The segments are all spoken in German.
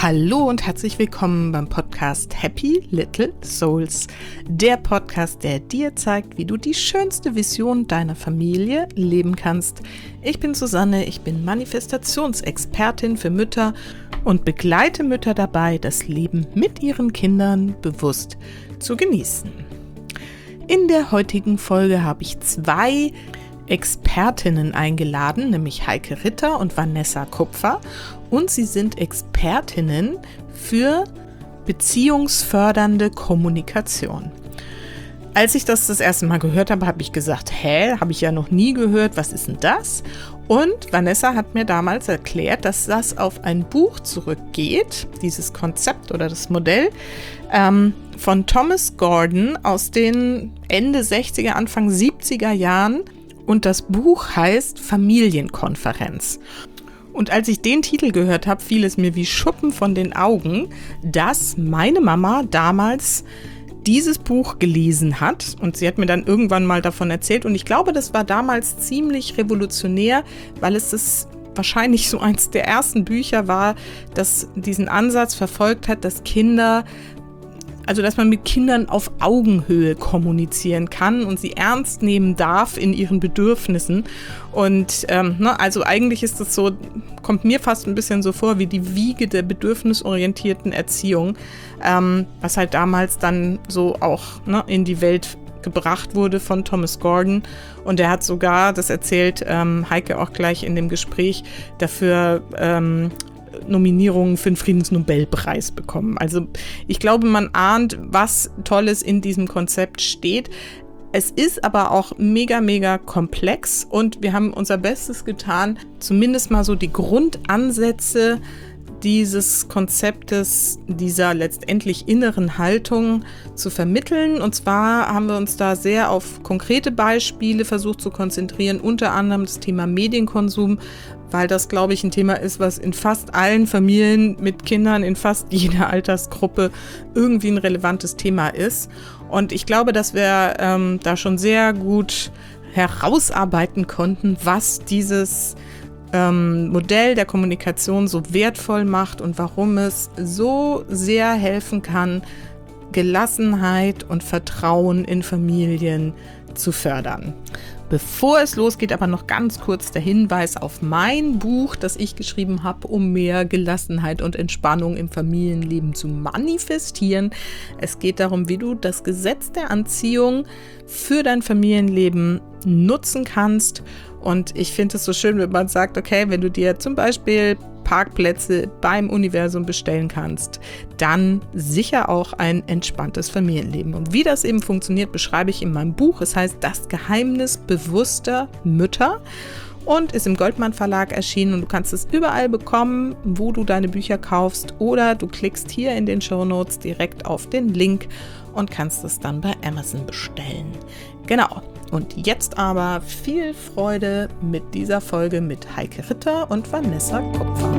Hallo und herzlich willkommen beim Podcast Happy Little Souls. Der Podcast, der dir zeigt, wie du die schönste Vision deiner Familie leben kannst. Ich bin Susanne, ich bin Manifestationsexpertin für Mütter und begleite Mütter dabei, das Leben mit ihren Kindern bewusst zu genießen. In der heutigen Folge habe ich zwei Expertinnen eingeladen, nämlich Heike Ritter und Vanessa Kupfer. Und sie sind Expertinnen für beziehungsfördernde Kommunikation. Als ich das erste Mal gehört habe, habe ich gesagt, habe ich ja noch nie gehört, was ist denn das? Und Vanessa hat mir damals erklärt, dass das auf ein Buch zurückgeht, dieses Konzept oder das Modell von Thomas Gordon aus den Ende 60er, Anfang 70er Jahren. Und das Buch heißt Familienkonferenz. Und als ich den Titel gehört habe, fiel es mir wie Schuppen von den Augen, dass meine Mama damals dieses Buch gelesen hat. Und sie hat mir dann irgendwann mal davon erzählt. Und ich glaube, das war damals ziemlich revolutionär, weil es wahrscheinlich so eins der ersten Bücher war, das diesen Ansatz verfolgt hat, dass man mit Kindern auf Augenhöhe kommunizieren kann und sie ernst nehmen darf in ihren Bedürfnissen. Und also eigentlich ist das so, kommt mir fast ein bisschen so vor wie die Wiege der bedürfnisorientierten Erziehung, was halt damals dann so auch in die Welt gebracht wurde von Thomas Gordon. Und er hat sogar, das erzählt Heike auch gleich in dem Gespräch, dafür Nominierungen für den Friedensnobelpreis bekommen. Also ich glaube, man ahnt, was Tolles in diesem Konzept steht. Es ist aber auch mega, mega komplex und wir haben unser Bestes getan, zumindest mal so die Grundansätze dieses Konzeptes, dieser letztendlich inneren Haltung zu vermitteln. Und zwar haben wir uns da sehr auf konkrete Beispiele versucht zu konzentrieren, unter anderem das Thema Medienkonsum, weil das, glaube ich, ein Thema ist, was in fast allen Familien mit Kindern, in fast jeder Altersgruppe irgendwie ein relevantes Thema ist. Und ich glaube, dass wir da schon sehr gut herausarbeiten konnten, was dieses Modell der Kommunikation so wertvoll macht und warum es so sehr helfen kann, Gelassenheit und Vertrauen in Familien zu fördern. Bevor es losgeht, aber noch ganz kurz der Hinweis auf mein Buch, das ich geschrieben habe, um mehr Gelassenheit und Entspannung im Familienleben zu manifestieren. Es geht darum, wie du das Gesetz der Anziehung für dein Familienleben nutzen kannst. Und ich finde es so schön, wenn man sagt, okay, wenn du dir zum Beispiel Parkplätze beim Universum bestellen kannst, dann sicher auch ein entspanntes Familienleben. Und wie das eben funktioniert, beschreibe ich in meinem Buch. Es heißt Das Geheimnis bewusster Mütter und ist im Goldmann Verlag erschienen. Und du kannst es überall bekommen, wo du deine Bücher kaufst, oder du klickst hier in den Shownotes direkt auf den Link und kannst es dann bei Amazon bestellen. Genau. Und jetzt aber viel Freude mit dieser Folge mit Heike Ritter und Vanessa Kupfer.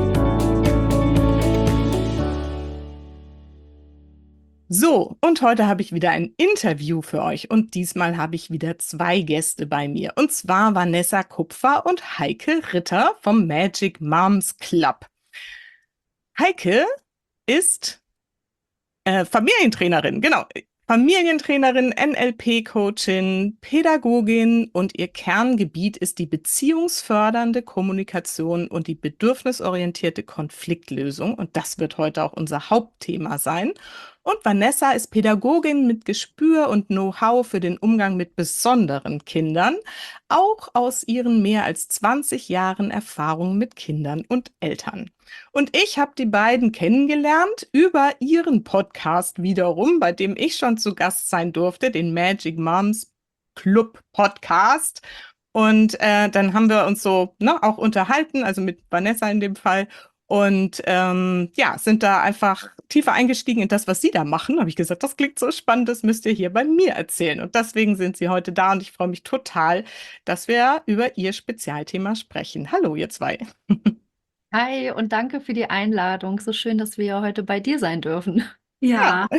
So, und heute habe ich wieder ein Interview für euch und diesmal habe ich wieder zwei Gäste bei mir. Und zwar Vanessa Kupfer und Heike Ritter vom Magic Moms Club. Heike ist Familientrainerin, genau. Familientrainerin, NLP-Coachin, Pädagogin und ihr Kerngebiet ist die beziehungsfördernde Kommunikation und die bedürfnisorientierte Konfliktlösung. Und das wird heute auch unser Hauptthema sein. Und Vanessa ist Pädagogin mit Gespür und Know-how für den Umgang mit besonderen Kindern, auch aus ihren mehr als 20 Jahren Erfahrung mit Kindern und Eltern. Und ich habe die beiden kennengelernt über ihren Podcast wiederum, bei dem ich schon zu Gast sein durfte, den Magic Moms Club Podcast. Und dann haben wir uns so auch unterhalten, also mit Vanessa in dem Fall. Und sind da einfach tiefer eingestiegen in das, was sie da machen. Habe ich gesagt, das klingt so spannend, das müsst ihr hier bei mir erzählen. Und deswegen sind sie heute da und ich freue mich total, dass wir über ihr Spezialthema sprechen. Hallo, ihr zwei. Hi und danke für die Einladung. So schön, dass wir heute bei dir sein dürfen. Ja,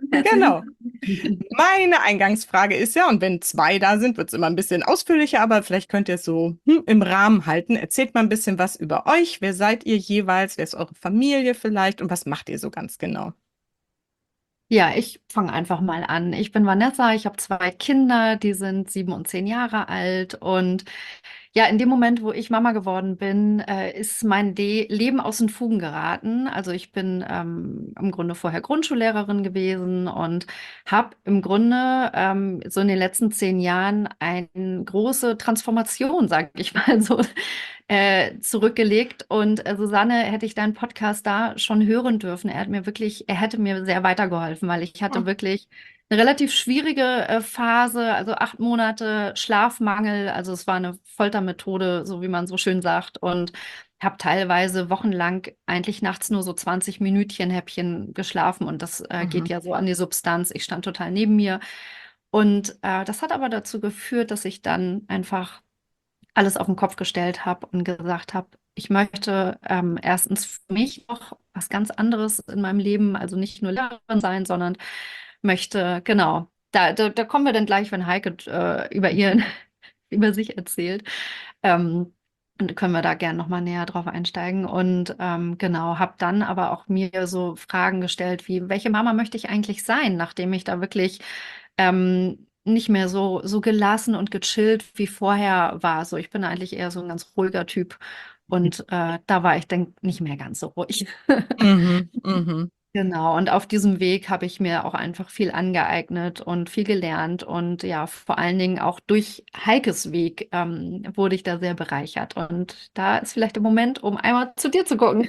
Herzlichen Genau. Dank. Meine Eingangsfrage ist ja, und wenn zwei da sind, wird es immer ein bisschen ausführlicher, aber vielleicht könnt ihr es so im Rahmen halten. Erzählt mal ein bisschen was über euch. Wer seid ihr jeweils? Wer ist eure Familie vielleicht? Und was macht ihr so ganz genau? Ja, ich fange einfach mal an. Ich bin Vanessa, ich habe zwei Kinder, die sind 7 und 10 Jahre alt. Und ja, in dem Moment, wo ich Mama geworden bin, ist mein Leben aus den Fugen geraten. Also ich bin im Grunde vorher Grundschullehrerin gewesen und habe im Grunde so in den letzten 10 Jahren eine große Transformation, sage ich mal so, zurückgelegt. Und Susanne, hätte ich deinen Podcast da schon hören dürfen, er hätte mir sehr weitergeholfen, weil ich hatte wirklich eine relativ schwierige Phase, also 8 Monate Schlafmangel. Also es war eine Foltermethode, so wie man so schön sagt. Und habe teilweise wochenlang eigentlich nachts nur so 20 Minütchen Häppchen geschlafen. Und das geht Mhm. ja so an die Substanz. Ich stand total neben mir. Und das hat aber dazu geführt, dass ich dann einfach alles auf den Kopf gestellt habe und gesagt habe, ich möchte erstens für mich noch was ganz anderes in meinem Leben, also nicht nur Lehrerin sein, sondern möchte, genau, da kommen wir dann gleich, wenn Heike über sich erzählt. Ähm, und können wir da gerne nochmal näher drauf einsteigen. Und genau, habe dann aber auch mir so Fragen gestellt, wie, welche Mama möchte ich eigentlich sein, nachdem ich da wirklich nicht mehr so gelassen und gechillt wie vorher war. So, ich bin eigentlich eher so ein ganz ruhiger Typ. Und da war ich dann nicht mehr ganz so ruhig. Mhm. Mhm. Genau, und auf diesem Weg habe ich mir auch einfach viel angeeignet und viel gelernt. Und ja, vor allen Dingen auch durch Heikes Weg wurde ich da sehr bereichert. Und da ist vielleicht der Moment, um einmal zu dir zu gucken.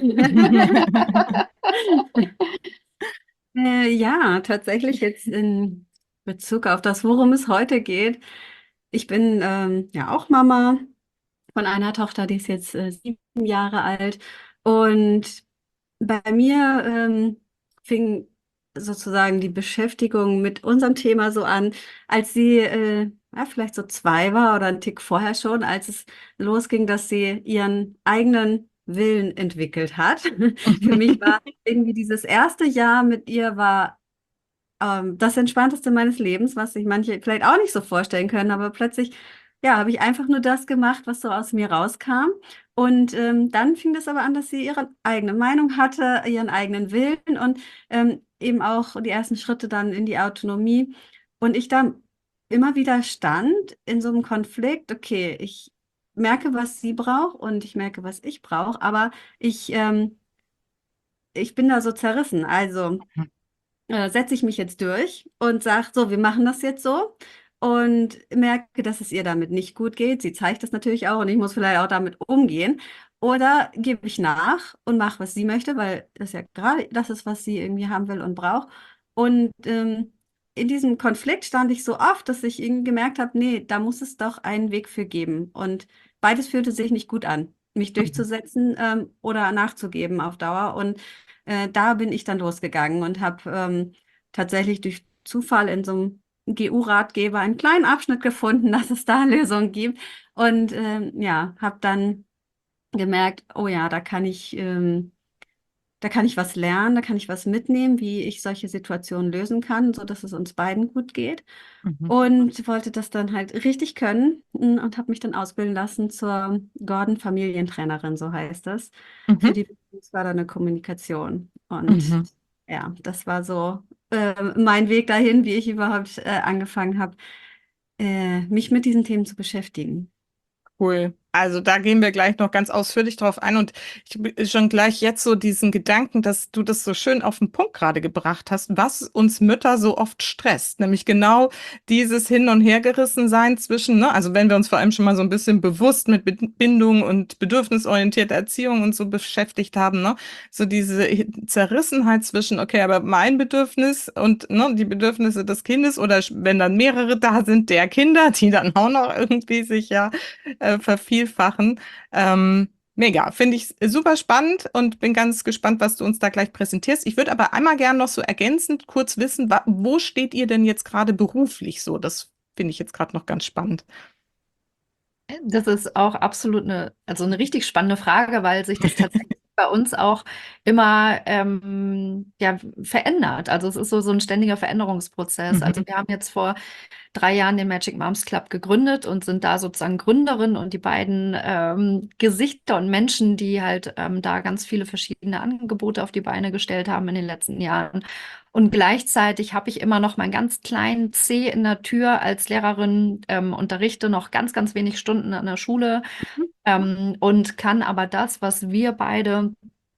Ja, tatsächlich jetzt in Bezug auf das, worum es heute geht. Ich bin ja auch Mama von einer Tochter, die ist jetzt 7 Jahre alt. Und bei mir fing sozusagen die Beschäftigung mit unserem Thema so an, als sie ja, vielleicht so 2 war oder einen Tick vorher schon, als es losging, dass sie ihren eigenen Willen entwickelt hat. Für mich war irgendwie dieses erste Jahr mit ihr war das Entspannteste meines Lebens, was sich manche vielleicht auch nicht so vorstellen können, aber plötzlich, ja, habe ich einfach nur das gemacht, was so aus mir rauskam. Und dann fing das aber an, dass sie ihre eigene Meinung hatte, ihren eigenen Willen und eben auch die ersten Schritte dann in die Autonomie. Und ich da immer wieder stand in so einem Konflikt, okay, ich merke, was sie braucht und ich merke, was ich brauche, aber ich bin da so zerrissen. Also setze ich mich jetzt durch und sage, so, wir machen das jetzt so und merke, dass es ihr damit nicht gut geht. Sie zeigt das natürlich auch und ich muss vielleicht auch damit umgehen. Oder gebe ich nach und mache, was sie möchte, weil das ja gerade das ist, was sie irgendwie haben will und braucht. Und in diesem Konflikt stand ich so oft, dass ich irgendwie gemerkt habe, nee, da muss es doch einen Weg für geben. Und beides fühlte sich nicht gut an, mich durchzusetzen oder nachzugeben auf Dauer. Und da bin ich dann losgegangen und habe tatsächlich durch Zufall in so einem GU-Ratgeber einen kleinen Abschnitt gefunden, dass es da Lösungen gibt. Und ja, habe dann gemerkt, oh ja, da kann ich was lernen, da kann ich was mitnehmen, wie ich solche Situationen lösen kann, so dass es uns beiden gut geht. Mhm. Und wollte das dann halt richtig können und habe mich dann ausbilden lassen zur Gordon Familientrainerin, so heißt das, für Mhm. die beziehungsfördernde Kommunikation. Und Mhm. ja, das war so mein Weg dahin, wie ich überhaupt angefangen habe, mich mit diesen Themen zu beschäftigen. Cool. Also da gehen wir gleich noch ganz ausführlich drauf ein und ich bin schon gleich jetzt so diesen Gedanken, dass du das so schön auf den Punkt gerade gebracht hast, was uns Mütter so oft stresst, nämlich genau dieses Hin- und Hergerissen sein zwischen, ne, also wenn wir uns vor allem schon mal so ein bisschen bewusst mit Bindung und bedürfnisorientierter Erziehung und so beschäftigt haben, ne, so diese Zerrissenheit zwischen, okay, aber mein Bedürfnis und ne, die Bedürfnisse des Kindes oder wenn dann mehrere da sind, der Kinder, die dann auch noch irgendwie sich ja vervielfachen. Mega, finde ich super spannend und bin ganz gespannt, was du uns da gleich präsentierst. Ich würde aber einmal gerne noch so ergänzend kurz wissen, wo steht ihr denn jetzt gerade beruflich so? Das finde ich jetzt gerade noch ganz spannend. Das ist auch absolut also eine richtig spannende Frage, weil sich das tatsächlich bei uns auch immer ja, verändert. Also es ist so ein ständiger Veränderungsprozess. Also Mhm. wir haben jetzt vor 3 Jahren den Magic Moms Club gegründet und sind da sozusagen Gründerin und die beiden Gesichter und Menschen, die halt da ganz viele verschiedene Angebote auf die Beine gestellt haben in den letzten Jahren. Und gleichzeitig habe ich immer noch meinen ganz kleinen C in der Tür als Lehrerin, unterrichte noch ganz, ganz wenig Stunden an der Schule, und kann aber das, was wir beide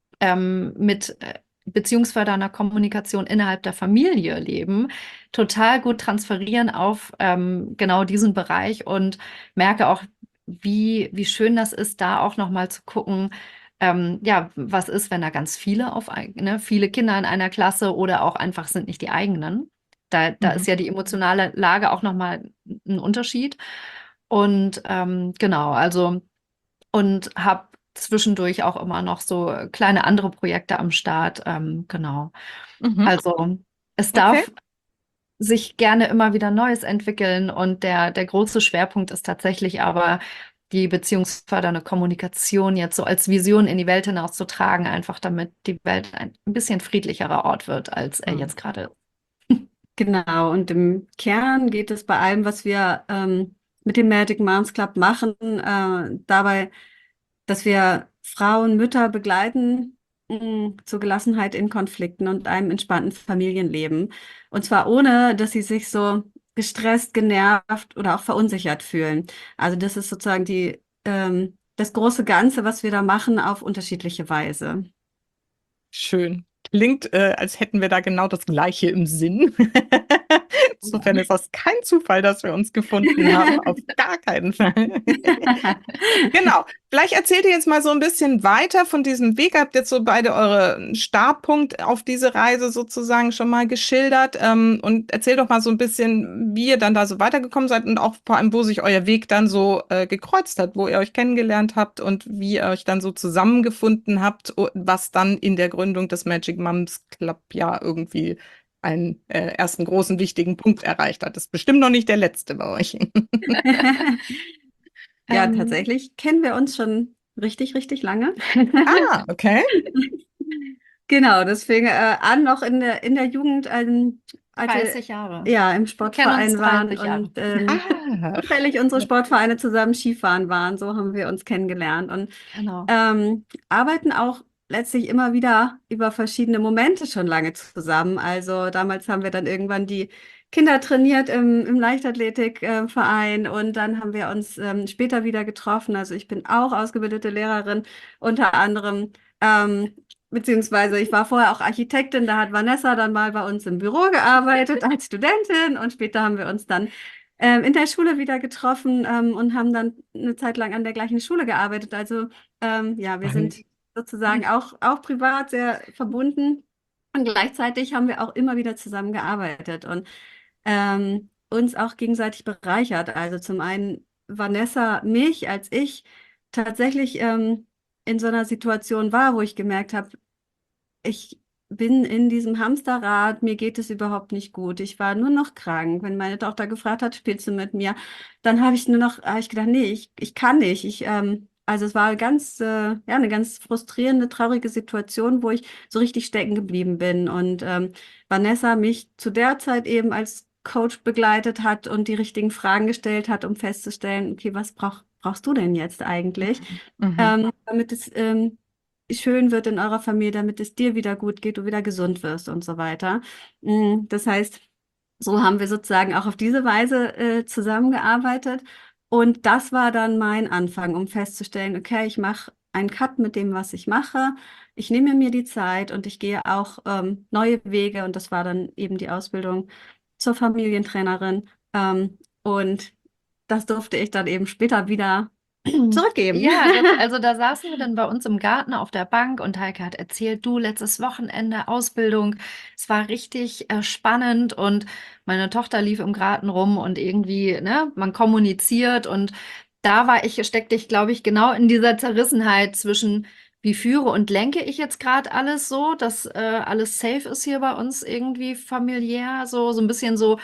mit beziehungsfördernder Kommunikation innerhalb der Familie leben, total gut transferieren auf genau diesen Bereich und merke auch, wie schön das ist, da auch nochmal zu gucken, ja, was ist, wenn da ganz viele viele Kinder in einer Klasse oder auch einfach sind nicht die eigenen. Da ist Mhm. ja die emotionale Lage auch nochmal ein Unterschied. Und genau, also und habe zwischendurch auch immer noch so kleine andere Projekte am Start. Genau. Mhm. Also es Okay. darf sich gerne immer wieder Neues entwickeln und der große Schwerpunkt ist tatsächlich aber die beziehungsfördernde Kommunikation jetzt so als Vision in die Welt hinauszutragen, einfach damit die Welt ein bisschen friedlicherer Ort wird, als er Mhm. jetzt gerade ist. Genau, und im Kern geht es bei allem, was wir mit dem Magic Moms Club machen, dabei, dass wir Frauen, Mütter begleiten zur Gelassenheit in Konflikten und einem entspannten Familienleben. Und zwar ohne, dass sie sich so gestresst, genervt oder auch verunsichert fühlen. Also das ist sozusagen das große Ganze, was wir da machen, auf unterschiedliche Weise. Schön. Klingt, als hätten wir da genau das Gleiche im Sinn. Insofern ist das kein Zufall, dass wir uns gefunden haben. Auf gar keinen Fall. Genau. Vielleicht erzählt ihr jetzt mal so ein bisschen weiter von diesem Weg. Ihr habt jetzt so beide eure Startpunkt auf diese Reise sozusagen schon mal geschildert. Und erzählt doch mal so ein bisschen, wie ihr dann da so weitergekommen seid und auch vor allem, wo sich euer Weg dann so gekreuzt hat, wo ihr euch kennengelernt habt und wie ihr euch dann so zusammengefunden habt, was dann in der Gründung des Magic Moms Club ja irgendwie einen ersten großen wichtigen Punkt erreicht hat. Das ist bestimmt noch nicht der letzte bei euch. Ja, Ähm, tatsächlich kennen wir uns schon richtig, richtig lange. Ah, okay. Genau, das fing an noch in der Jugend, als wir 30 Jahre. ja im Wir kennen uns Sportverein waren 30 Jahre. und Ah, zufällig unsere Sportvereine zusammen Skifahren waren. So haben wir uns kennengelernt und Genau. arbeiten auch letztlich immer wieder über verschiedene Momente schon lange zusammen. Also damals haben wir dann irgendwann die Kinder trainiert im Leichtathletikverein und dann haben wir uns später wieder getroffen. Also ich bin auch ausgebildete Lehrerin, unter anderem. Ähm, Beziehungsweise ich war vorher auch Architektin, da hat Vanessa dann mal bei uns im Büro gearbeitet als Studentin und später haben wir uns dann in der Schule wieder getroffen und haben dann eine Zeit lang an der gleichen Schule gearbeitet. Also ja, wir sind spannend. sozusagen auch privat sehr verbunden und gleichzeitig haben wir auch immer wieder zusammengearbeitet und uns auch gegenseitig bereichert. Also zum einen Vanessa mich, als ich tatsächlich in so einer Situation war, wo ich gemerkt habe, ich bin in diesem Hamsterrad, mir geht es überhaupt nicht gut. Ich war nur noch krank. Wenn meine Tochter gefragt hat, spielst du mit mir? Dann habe ich gedacht, nee, ich kann nicht. Also es war ja, eine ganz frustrierende, traurige Situation, wo ich so richtig stecken geblieben bin. Und Vanessa mich zu der Zeit eben als Coach begleitet hat und die richtigen Fragen gestellt hat, um festzustellen, okay, brauchst du denn jetzt eigentlich? Mhm. Damit es schön wird in eurer Familie, damit es dir wieder gut geht, du wieder gesund wirst und so weiter. Das heißt, so haben wir sozusagen auch auf diese Weise zusammengearbeitet. Und das war dann mein Anfang, um festzustellen, okay, ich mache einen Cut mit dem, was ich mache. Ich nehme mir die Zeit und ich gehe auch neue Wege. Und das war dann eben die Ausbildung zur Familientrainerin. Und das durfte ich dann eben später wieder zurückgeben. Ja, also da saßen wir dann bei uns im Garten auf der Bank und Heike hat erzählt, du, letztes Wochenende Ausbildung, es war richtig spannend und meine Tochter lief im Garten rum und irgendwie, ne, man kommuniziert und steckte ich, glaube ich, genau in dieser Zerrissenheit zwischen, wie führe und lenke ich jetzt gerade alles so, dass alles safe ist hier bei uns irgendwie familiär, so ein bisschen so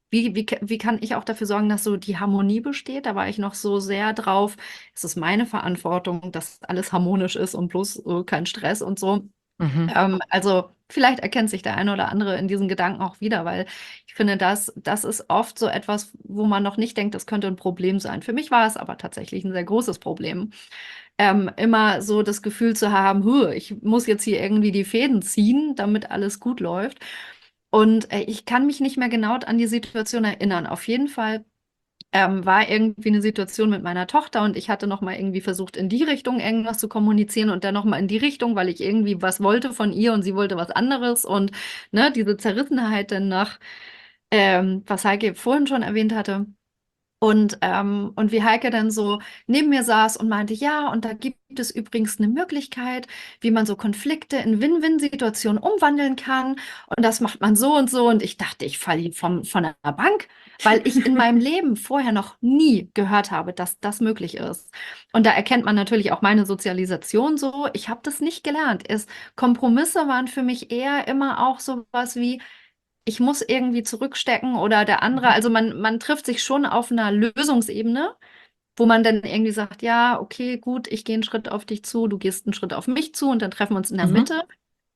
wie kann ich auch dafür sorgen, dass so die Harmonie besteht? Da war ich noch so sehr drauf, es ist meine Verantwortung, dass alles harmonisch ist und bloß kein Stress und so. Mhm. Also vielleicht erkennt sich der eine oder andere in diesen Gedanken auch wieder, weil ich finde, das ist oft so etwas, wo man noch nicht denkt, das könnte ein Problem sein. Für mich war es aber tatsächlich ein sehr großes Problem. Immer so das Gefühl zu haben, ich muss jetzt hier irgendwie die Fäden ziehen, damit alles gut läuft. Und ich kann mich nicht mehr genau an die Situation erinnern. Auf jeden Fall war irgendwie eine Situation mit meiner Tochter und ich hatte noch mal irgendwie versucht, in die Richtung irgendwas zu kommunizieren und dann noch mal in die Richtung, weil ich irgendwie was wollte von ihr und sie wollte was anderes und ne, diese Zerrissenheit dann nach, was Heike vorhin schon erwähnt hatte. Und wie Heike dann so neben mir saß und meinte, ja, und da gibt es übrigens eine Möglichkeit, wie man so Konflikte in Win-Win-Situationen umwandeln kann. Und das macht man so und so. Und ich dachte, ich falle von der Bank, weil ich in meinem Leben vorher noch nie gehört habe, dass das möglich ist. Und da erkennt man natürlich auch meine Sozialisation so. Ich habe das nicht gelernt. Kompromisse waren für mich eher immer auch sowas wie, ich muss irgendwie zurückstecken oder der andere, also man trifft sich schon auf einer Lösungsebene, wo man dann irgendwie sagt, ja, okay, gut, ich gehe einen Schritt auf dich zu, du gehst einen Schritt auf mich zu und dann treffen wir uns in der Mhm. Mitte.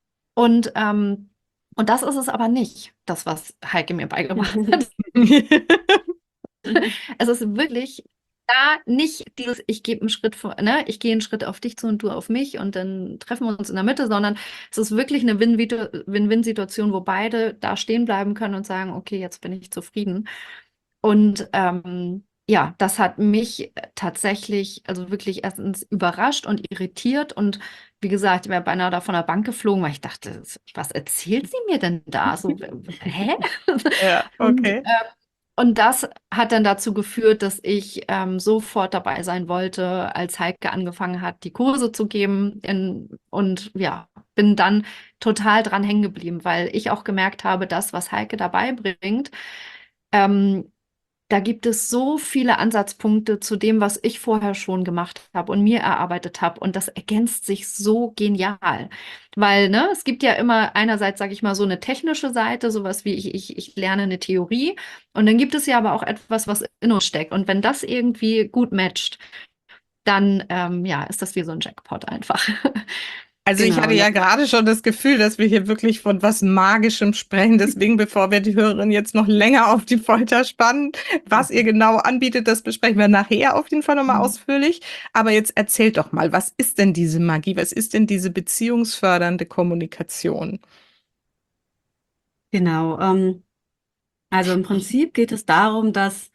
Und das ist es aber nicht, das, was Heike mir beigebracht hat. Es ist wirklich da nicht dieses, ich gebe einen Schritt vor, ne, ich gehe einen Schritt auf dich zu und du auf mich und dann treffen wir uns in der Mitte, sondern es ist wirklich eine Win-Win-Situation, wo beide da stehen bleiben können und sagen, okay, jetzt bin ich zufrieden. Und ja, das hat mich tatsächlich, also wirklich erstens überrascht und irritiert und wie gesagt, ich wäre beinahe da von der Bank geflogen, weil ich dachte, was erzählt sie mir denn da? So, hä? Ja, Und okay. und das hat dann dazu geführt, dass ich sofort dabei sein wollte, als Heike angefangen hat, die Kurse zu geben. Und ja, bin dann total dran hängen geblieben, weil ich auch gemerkt habe, das, was Heike dabei bringt, ähm, da gibt es so viele Ansatzpunkte zu dem, was ich vorher schon gemacht habe und mir erarbeitet habe. Und das ergänzt sich so genial. Weil, ne, es gibt ja immer einerseits, sage ich mal, so eine technische Seite, sowas wie ich lerne eine Theorie. Und dann gibt es ja aber auch etwas, was in uns steckt. Und wenn das irgendwie gut matcht, dann ja, ist das wie so ein Jackpot einfach. Also ich Genau, hatte ja. ja gerade schon das Gefühl, dass wir hier wirklich von was Magischem sprechen. Deswegen, bevor wir die Hörerin jetzt noch länger auf die Folter spannen, was ihr genau anbietet, das besprechen wir nachher auf jeden Fall nochmal ausführlich. Aber jetzt erzählt doch mal, was ist denn diese Magie? Was ist denn diese beziehungsfördernde Kommunikation? Genau. Also im Prinzip geht es darum, dass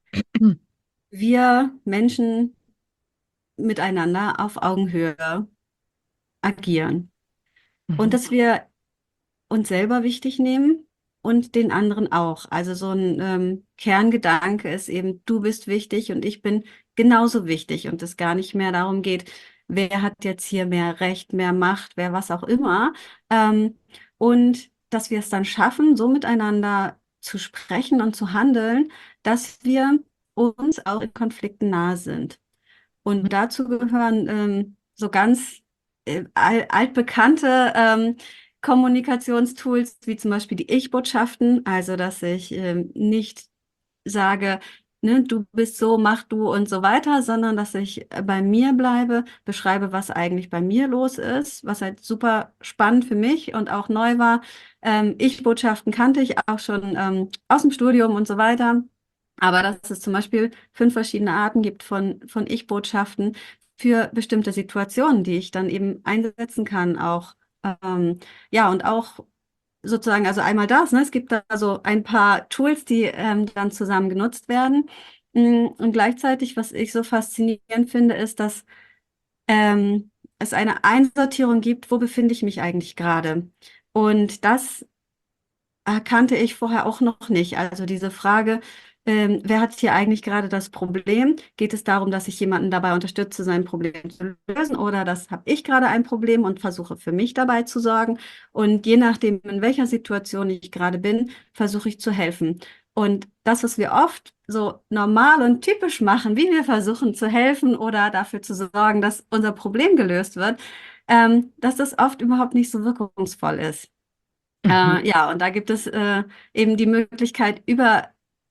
wir Menschen miteinander auf Augenhöhe agieren und Mhm. dass wir uns selber wichtig nehmen und den anderen auch. Also so ein Kerngedanke ist eben, du bist wichtig und ich bin genauso wichtig und es gar nicht mehr darum geht, wer hat jetzt hier mehr Recht, mehr Macht, wer was auch immer. Und dass wir es dann schaffen, so miteinander zu sprechen und zu handeln, dass wir uns auch in Konflikten nahe sind. Und dazu gehören so ganz altbekannte Kommunikationstools, wie zum Beispiel die Ich-Botschaften, also dass ich nicht sage, ne, du bist so, mach du und so weiter, sondern dass ich bei mir bleibe, beschreibe, was eigentlich bei mir los ist, was halt super spannend für mich und auch neu war. Ich-Botschaften kannte ich auch schon aus dem Studium und so weiter. Aber dass es zum Beispiel 5 verschiedene Arten gibt von Ich-Botschaften für bestimmte Situationen, die ich dann eben einsetzen kann, auch ja, und auch sozusagen, also einmal das, ne? Es gibt da so ein paar Tools, die dann zusammen genutzt werden. Und gleichzeitig, was ich so faszinierend finde, ist, dass es eine Einsortierung gibt, wo befinde ich mich eigentlich gerade? Und das kannte ich vorher auch noch nicht. Also diese Frage, wer hat hier eigentlich gerade das Problem? Geht es darum, dass ich jemanden dabei unterstütze, sein Problem zu lösen? Oder das habe ich gerade ein Problem und versuche für mich dabei zu sorgen? Und je nachdem, in welcher Situation ich gerade bin, versuche ich zu helfen. Und das, was wir oft so normal und typisch machen, wie wir versuchen zu helfen oder dafür zu sorgen, dass unser Problem gelöst wird, dass das oft überhaupt nicht so wirkungsvoll ist. Mhm. Ja, und da gibt es eben die Möglichkeit, über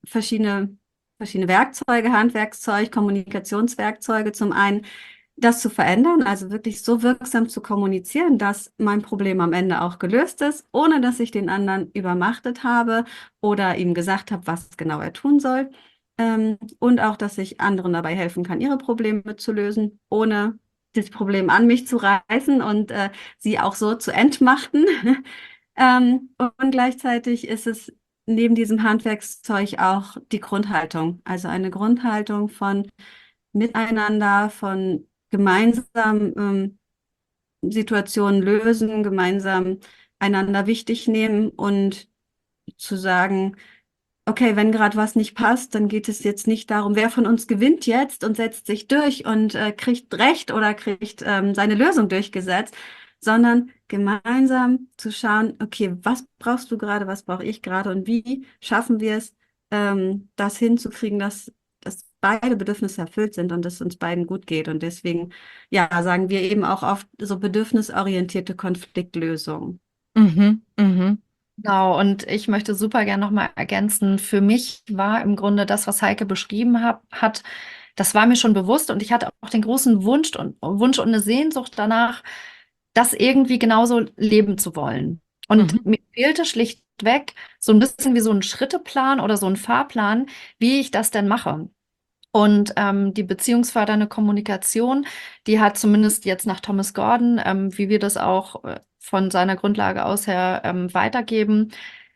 verschiedene Werkzeuge, Handwerkszeug, Kommunikationswerkzeuge. Zum einen das zu verändern, also wirklich so wirksam zu kommunizieren, dass mein Problem am Ende auch gelöst ist, ohne dass ich den anderen übermachtet habe oder ihm gesagt habe, was genau er tun soll. Und auch, dass ich anderen dabei helfen kann, ihre Probleme zu lösen, ohne das Problem an mich zu reißen und sie auch so zu entmachten. Und gleichzeitig ist es neben diesem Handwerkszeug auch die Grundhaltung, also eine Grundhaltung von Miteinander, von gemeinsam Situationen lösen, gemeinsam einander wichtig nehmen und zu sagen, okay, wenn gerade was nicht passt, dann geht es jetzt nicht darum, wer von uns gewinnt jetzt und setzt sich durch und kriegt Recht oder kriegt seine Lösung durchgesetzt, sondern gemeinsam zu schauen, okay, was brauchst du gerade, was brauche ich gerade und wie schaffen wir es, das hinzukriegen, dass beide Bedürfnisse erfüllt sind und es uns beiden gut geht. Und deswegen, ja, sagen wir eben auch oft so bedürfnisorientierte Konfliktlösung. Mhm, mhm, Genau, und ich möchte super gerne nochmal ergänzen, für mich war im Grunde das, was Heike beschrieben hat, das war mir schon bewusst und ich hatte auch den großen Wunsch und eine Sehnsucht danach, das irgendwie genauso leben zu wollen. Und mhm, mir fehlte schlichtweg so ein bisschen wie so ein Schritteplan oder so ein Fahrplan, wie ich das denn mache. Und die beziehungsfördernde Kommunikation, die hat zumindest jetzt nach Thomas Gordon, wie wir das auch von seiner Grundlage aus her weitergeben,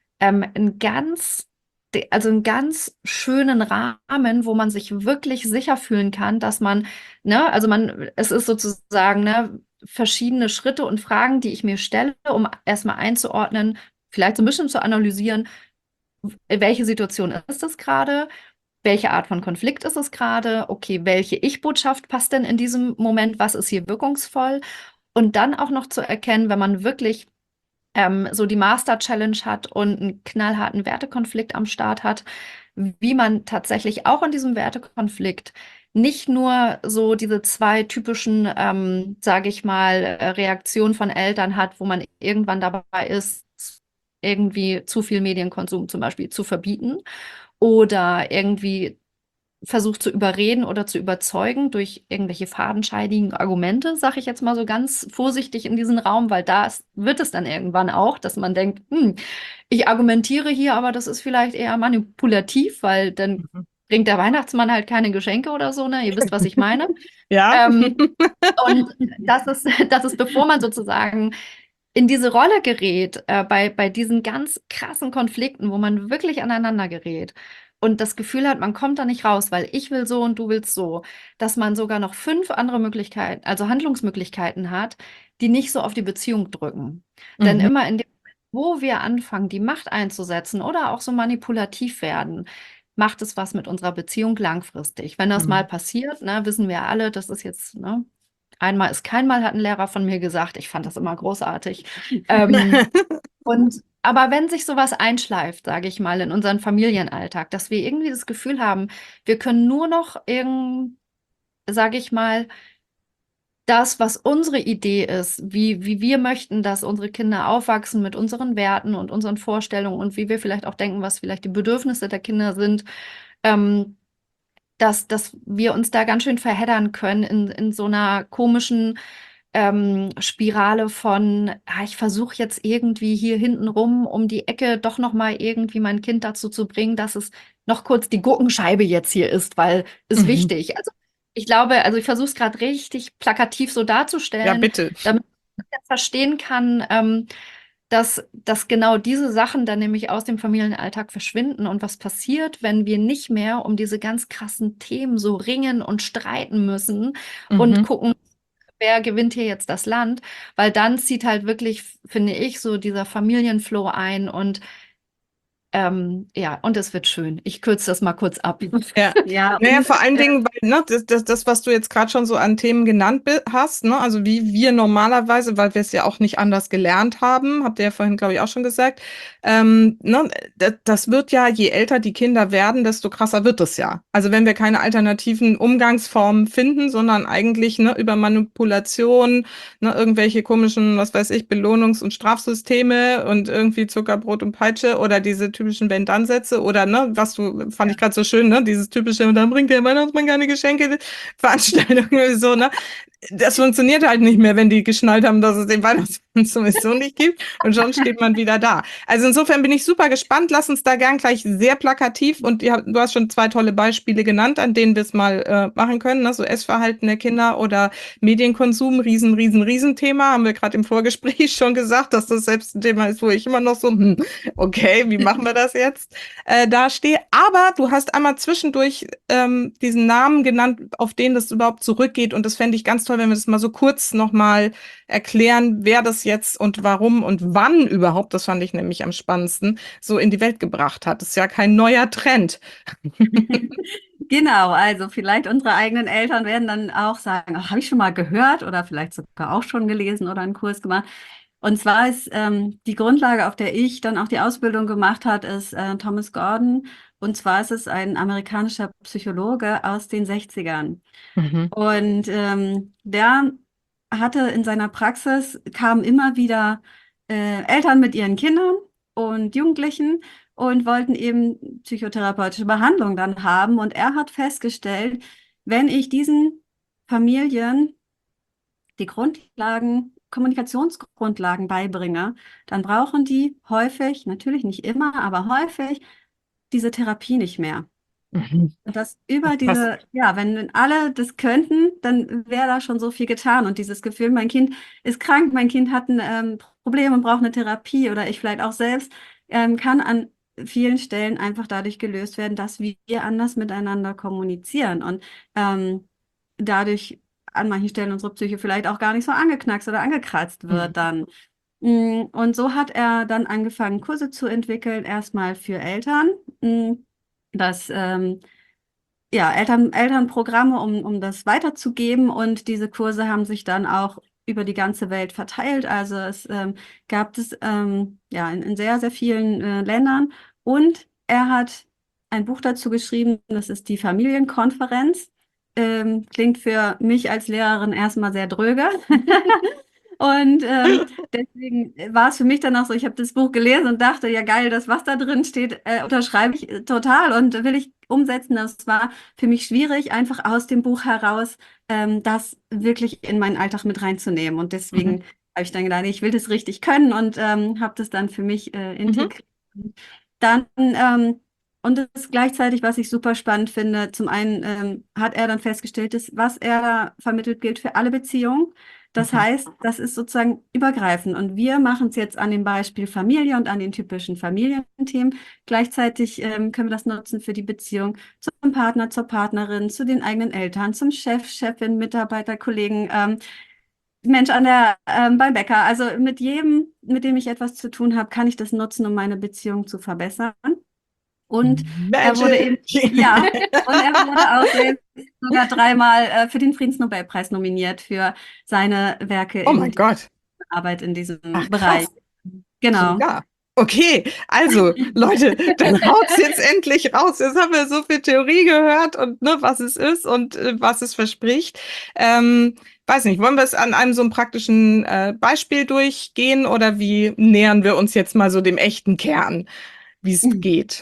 also einen ganz schönen Rahmen, wo man sich wirklich sicher fühlen kann, dass man, ne, es ist sozusagen, ne, verschiedene Schritte und Fragen, die ich mir stelle, um erstmal einzuordnen, vielleicht so ein bisschen zu analysieren, welche Situation ist es gerade? Welche Art von Konflikt ist es gerade? Okay, welche Ich-Botschaft passt denn in diesem Moment? Was ist hier wirkungsvoll? Und dann auch noch zu erkennen, wenn man wirklich so die Master Challenge hat und einen knallharten Wertekonflikt am Start hat, wie man tatsächlich auch in diesem Wertekonflikt nicht nur so diese zwei typischen, sage ich mal, Reaktionen von Eltern hat, wo man irgendwann dabei ist, irgendwie zu viel Medienkonsum zum Beispiel zu verbieten oder irgendwie versucht zu überreden oder zu überzeugen durch irgendwelche fadenscheidigen Argumente, sage ich jetzt mal so ganz vorsichtig in diesen Raum, weil wird es dann irgendwann auch, dass man denkt, ich argumentiere hier, aber das ist vielleicht eher manipulativ, weil dann mhm. bringt der Weihnachtsmann halt keine Geschenke oder so, ne? Ihr wisst, was ich meine. Ja. Ähm, und das ist, bevor man sozusagen in diese Rolle gerät, bei diesen ganz krassen Konflikten, wo man wirklich aneinander gerät und das Gefühl hat, man kommt da nicht raus, weil ich will so und du willst so, dass man sogar noch 5 andere Möglichkeiten, also Handlungsmöglichkeiten hat, die nicht so auf die Beziehung drücken. Denn Mhm, immer in dem, wo wir anfangen, die Macht einzusetzen oder auch so manipulativ werden, macht es was mit unserer Beziehung langfristig. Wenn das mal mhm. passiert, ne, wissen wir alle, das ist jetzt, ne, einmal ist kein Mal, hat ein Lehrer von mir gesagt. Ich fand das immer großartig. Ähm, aber wenn sich sowas einschleift, sage ich mal, in unseren Familienalltag, dass wir irgendwie das Gefühl haben, wir können nur noch sage ich mal, das, was unsere Idee ist, wie wir möchten, dass unsere Kinder aufwachsen mit unseren Werten und unseren Vorstellungen und wie wir vielleicht auch denken, was vielleicht die Bedürfnisse der Kinder sind, ähm, dass wir uns da ganz schön verheddern können in so einer komischen Spirale von, ich versuche jetzt irgendwie hier hinten rum um die Ecke doch noch mal irgendwie mein Kind dazu zu bringen, dass es noch kurz die Gurkenscheibe jetzt hier ist, weil ist Mhm. wichtig. Also ich glaube, also ich versuche es gerade richtig plakativ so Ja, darzustellen, bitte. damit man verstehen kann, dass genau diese Sachen dann nämlich aus dem Familienalltag verschwinden und was passiert, wenn wir nicht mehr um diese ganz krassen Themen so ringen und streiten müssen und Mhm. gucken, wer gewinnt hier jetzt das Land, weil dann zieht halt wirklich, finde ich, so dieser Familienflow ein und ja, und es wird schön. Ich kürze das mal kurz ab. Ja. Ja, Naja, und vor allen Dingen, weil, ne, was du jetzt gerade schon so an Themen genannt hast, ne, also wie wir normalerweise, weil wir es ja auch nicht anders gelernt haben, habt ihr ja vorhin, glaube ich, auch schon gesagt, ne, das wird ja, je älter die Kinder werden, desto krasser wird es ja. Also wenn wir keine alternativen Umgangsformen finden, sondern eigentlich, ne, über Manipulation, ne, irgendwelche komischen, was weiß ich, Belohnungs- und Strafsysteme und irgendwie Zuckerbrot und Peitsche oder diese typischen Wenn-Dann-Sätze oder, ne, fand ich gerade so schön, ne, dieses typische, und dann bringt der Weihnachtsmann keine Geschenke, Veranstaltung so, ne. Das funktioniert halt nicht mehr, wenn die geschnallt haben, dass es den Weihnachtsmann sowieso nicht gibt und schon steht man wieder da. Also insofern bin ich super gespannt. Lass uns da gern gleich sehr plakativ und du hast schon 2 tolle Beispiele genannt, an denen wir es mal machen können, ne? So Essverhalten der Kinder oder Medienkonsum, riesen Thema. Haben wir gerade im Vorgespräch schon gesagt, dass das selbst ein Thema ist, wo ich immer noch so, okay, wie machen wir das jetzt? Dastehe. Aber du hast einmal zwischendurch diesen Namen genannt, auf den das überhaupt zurückgeht und das fände ich ganz toll, wenn wir das mal so kurz nochmal erklären, wer das jetzt und warum und wann überhaupt, das fand ich nämlich am spannendsten, so in die Welt gebracht hat. Das ist ja kein neuer Trend. Genau, also vielleicht unsere eigenen Eltern werden dann auch sagen, oh, habe ich schon mal gehört oder vielleicht sogar auch schon gelesen oder einen Kurs gemacht. Und zwar ist die Grundlage, auf der ich dann auch die Ausbildung gemacht habe, ist Thomas Gordon. Und zwar ist es ein amerikanischer Psychologe aus den 60ern. Und der hatte in seiner Praxis, kamen immer wieder Eltern mit ihren Kindern und Jugendlichen und wollten eben psychotherapeutische Behandlung dann haben. Und er hat festgestellt, wenn ich diesen Familien die Grundlagen, Kommunikationsgrundlagen beibringe, dann brauchen die häufig, natürlich nicht immer, aber häufig, diese Therapie nicht mehr. Und das über diese, ja, wenn alle das könnten, dann wäre da schon so viel getan. Und dieses Gefühl, mein Kind ist krank, mein Kind hat ein Problem und braucht eine Therapie oder ich vielleicht auch selbst, kann an vielen Stellen einfach dadurch gelöst werden, dass wir anders miteinander kommunizieren und dadurch an manchen Stellen unsere Psyche vielleicht auch gar nicht so angeknackst oder angekratzt wird dann. Und so hat er dann angefangen, Kurse zu entwickeln, erstmal für Eltern. Das ja, Elternprogramme, um das weiterzugeben. Und diese Kurse haben sich dann auch über die ganze Welt verteilt. Also es gab es ja, in sehr, sehr vielen Ländern. Und er hat ein Buch dazu geschrieben, das ist die Familienkonferenz. Klingt für mich als Lehrerin erstmal sehr dröge. Und deswegen war es für mich dann auch so, ich habe das Buch gelesen und dachte, ja geil, das, was da drin steht, unterschreibe ich total und will ich umsetzen. Das war für mich schwierig, einfach aus dem Buch heraus das wirklich in meinen Alltag mit reinzunehmen. Und deswegen habe ich dann gedacht, ich will das richtig können und habe das dann für mich integriert. Dann und das ist gleichzeitig, was ich super spannend finde, zum einen hat er dann festgestellt, dass was er da vermittelt, gilt für alle Beziehungen. Das heißt, das ist sozusagen übergreifend. Und wir machen es jetzt an dem Beispiel Familie und an den typischen Familienthemen. Gleichzeitig können wir das nutzen für die Beziehung zum Partner, zur Partnerin, zu den eigenen Eltern, zum Chef, Chefin, Mitarbeiter, Kollegen, Mensch beim Bäcker. Also mit jedem, mit dem ich etwas zu tun habe, kann ich das nutzen, um meine Beziehung zu verbessern. Und er wurde eben, ja, und er wurde auch selbst sogar 3-mal für den Friedensnobelpreis nominiert für seine Werke in Arbeit in diesem Bereich. Genau. Ja. Okay, also Leute, dann haut's jetzt endlich raus. Jetzt haben wir so viel Theorie gehört und ne, was es ist und was es verspricht. Weiß nicht, wollen wir es an einem so einem praktischen Beispiel durchgehen oder wie nähern wir uns jetzt mal so dem echten Kern, wie es geht?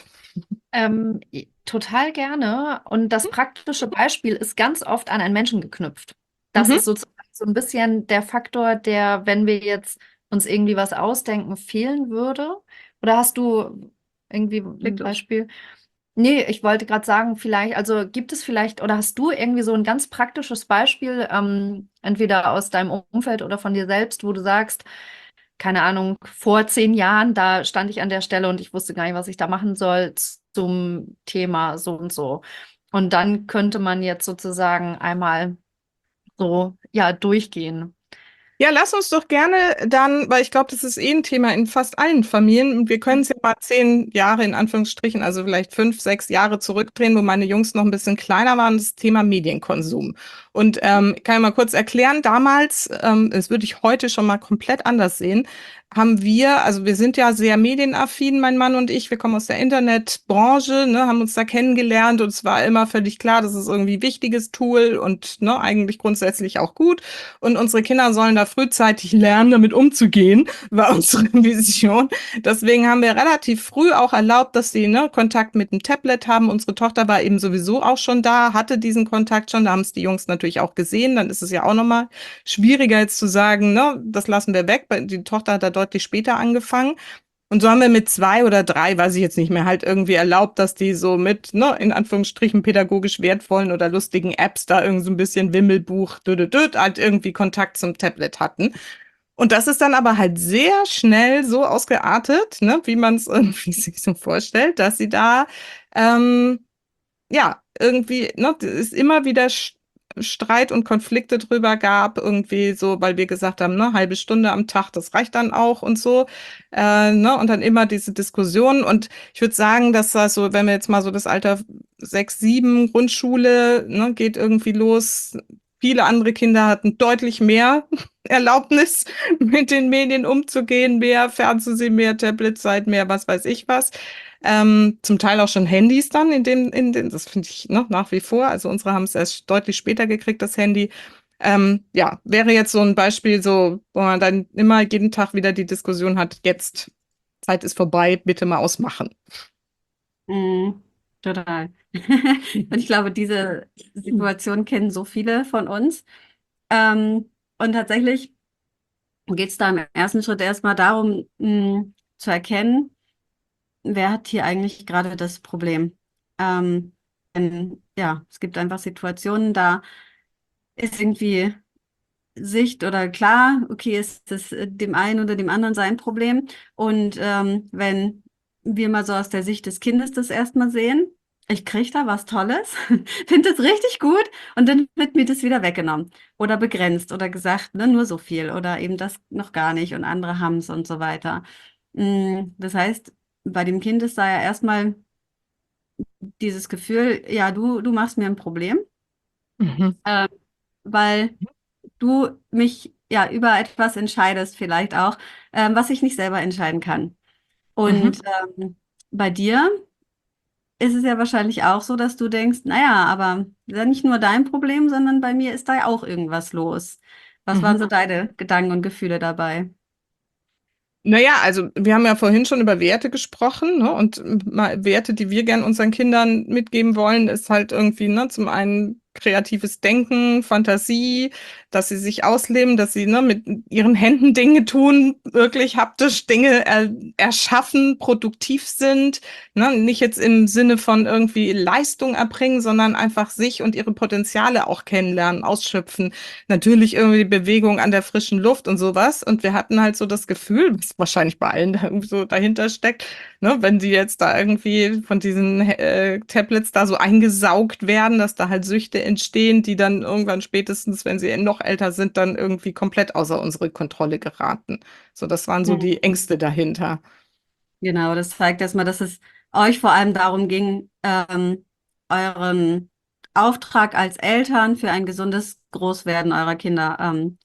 Total gerne. Und das praktische Beispiel ist ganz oft an einen Menschen geknüpft. Das ist sozusagen so ein bisschen der Faktor, der, wenn wir jetzt uns irgendwie was ausdenken, fehlen würde. Oder hast du irgendwie ein Beispiel? Nee, ich wollte gerade sagen, vielleicht, also gibt es vielleicht, oder hast du irgendwie so ein ganz praktisches Beispiel, entweder aus deinem Umfeld oder von dir selbst, wo du sagst, keine Ahnung, vor 10 Jahren, da stand ich an der Stelle und ich wusste gar nicht, was ich da machen soll zum Thema so und so. Und dann könnte man jetzt sozusagen einmal so, ja, durchgehen. Ja, lass uns doch gerne dann, weil ich glaube, das ist ein Thema in fast allen Familien und wir können es ja mal 10 Jahre in Anführungsstrichen, also vielleicht 5, 6 Jahre zurückdrehen, wo meine Jungs noch ein bisschen kleiner waren, das Thema Medienkonsum. Und kann ich mal kurz erklären, damals, das würde ich heute schon mal komplett anders sehen, haben wir, also wir sind ja sehr medienaffin, mein Mann und ich, wir kommen aus der Internetbranche, ne, haben uns da kennengelernt und es war immer völlig klar, das ist irgendwie ein wichtiges Tool und ne, eigentlich grundsätzlich auch gut. Und unsere Kinder sollen da frühzeitig lernen, damit umzugehen, war unsere Vision. Deswegen haben wir relativ früh auch erlaubt, dass sie ne, Kontakt mit dem Tablet haben. Unsere Tochter war eben sowieso auch schon da, hatte diesen Kontakt schon, da haben es die Jungs natürlich auch gesehen, dann ist es ja auch nochmal schwieriger jetzt zu sagen, ne, das lassen wir weg. Die Tochter hat da deutlich später angefangen. Und so haben wir mit 2 oder 3, weiß ich jetzt nicht mehr, halt irgendwie erlaubt, dass die so mit, ne, in Anführungsstrichen pädagogisch wertvollen oder lustigen Apps da irgendwie so ein bisschen Wimmelbuch, halt irgendwie Kontakt zum Tablet hatten. Und das ist dann aber halt sehr schnell so ausgeartet, ne, wie man es irgendwie sich so vorstellt, dass sie da ja, irgendwie, ne, es ist immer wieder Streit und Konflikte drüber gab, irgendwie so, weil wir gesagt haben, ne, halbe Stunde am Tag, das reicht dann auch und so, ne, und dann immer diese Diskussionen und ich würde sagen, dass das so, wenn wir jetzt mal so das Alter 6, 7 Grundschule, ne, geht irgendwie los, viele andere Kinder hatten deutlich mehr Erlaubnis, mit den Medien umzugehen, mehr Fernsehen, mehr Tabletzeit, mehr was weiß ich was. Zum Teil auch schon Handys dann, das finde ich noch nach wie vor. Also unsere haben es erst deutlich später gekriegt, das Handy. Ja, wäre jetzt so ein Beispiel, so, wo man dann immer jeden Tag wieder die Diskussion hat, jetzt, Zeit ist vorbei, bitte mal ausmachen. Total. Und ich glaube, diese Situation kennen so viele von uns. Und tatsächlich geht es da im ersten Schritt erstmal darum, zu erkennen, wer hat hier eigentlich gerade das Problem. Denn, ja, es gibt einfach Situationen, da ist irgendwie Sicht oder klar, okay, ist das dem einen oder dem anderen sein Problem. Und wenn wir mal so aus der Sicht des Kindes das erstmal sehen, ich kriege da was Tolles, finde das richtig gut und dann wird mir das wieder weggenommen oder begrenzt oder gesagt, ne, nur so viel oder eben das noch gar nicht und andere haben es und so weiter. Das heißt, bei dem Kind ist da ja erstmal dieses Gefühl, ja, du machst mir ein Problem, Mhm. äh, weil du mich ja über etwas entscheidest, vielleicht auch, was ich nicht selber entscheiden kann. Mhm. Und bei dir ist es ja wahrscheinlich auch so, dass du denkst, naja, aber ist ja nicht nur dein Problem, sondern bei mir ist da ja auch irgendwas los. Was waren Mhm. so deine Gedanken und Gefühle dabei? Naja, also wir haben ja vorhin schon über Werte gesprochen, ne? Und mal Werte, die wir gern unseren Kindern mitgeben wollen, ist halt irgendwie, ne, zum einen kreatives Denken, Fantasie, dass sie sich ausleben, dass sie ne, mit ihren Händen Dinge tun, wirklich haptisch Dinge erschaffen, produktiv sind, ne? Nicht jetzt im Sinne von irgendwie Leistung erbringen, sondern einfach sich und ihre Potenziale auch kennenlernen, ausschöpfen. Natürlich irgendwie die Bewegung an der frischen Luft und sowas. Und wir hatten halt so das Gefühl, was wahrscheinlich bei allen da irgendwie so dahinter steckt, ne, wenn die jetzt da irgendwie von diesen Tablets da so eingesaugt werden, dass da halt Süchte entstehen, die dann irgendwann spätestens, wenn sie noch älter sind, dann irgendwie komplett außer unsere Kontrolle geraten. So, das waren so die Mhm. Ängste dahinter. Genau, das zeigt erstmal, dass es euch vor allem darum ging, euren Auftrag als Eltern für ein gesundes Großwerden eurer Kinder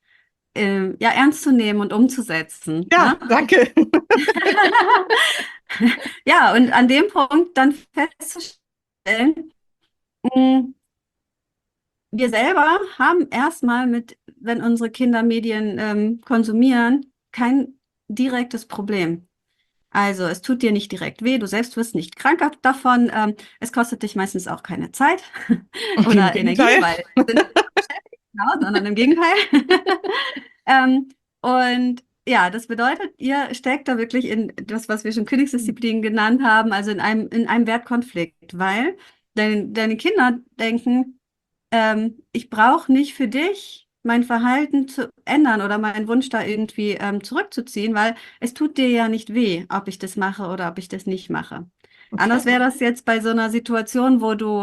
ja, ernst zu nehmen und umzusetzen. Ja, Ne? danke. Ja, und an dem Punkt dann festzustellen, mh, wir selber haben erstmal mit, wenn unsere Kinder Medien konsumieren, kein direktes Problem. Also es tut dir nicht direkt weh, du selbst wirst nicht krank davon, es kostet dich meistens auch keine Zeit Im oder Energie, Gegenteil. weil wir sind beschäftigt, genau, sondern im Gegenteil. Ähm, und ja, das bedeutet, ihr steckt da wirklich in das, was wir schon Königsdisziplin genannt haben, also in einem Wertkonflikt, weil deine Kinder denken, ich brauche nicht für dich mein Verhalten zu ändern oder meinen Wunsch da irgendwie zurückzuziehen, weil es tut dir ja nicht weh, ob ich das mache oder ob ich das nicht mache. Anders wäre das jetzt bei so einer Situation, wo du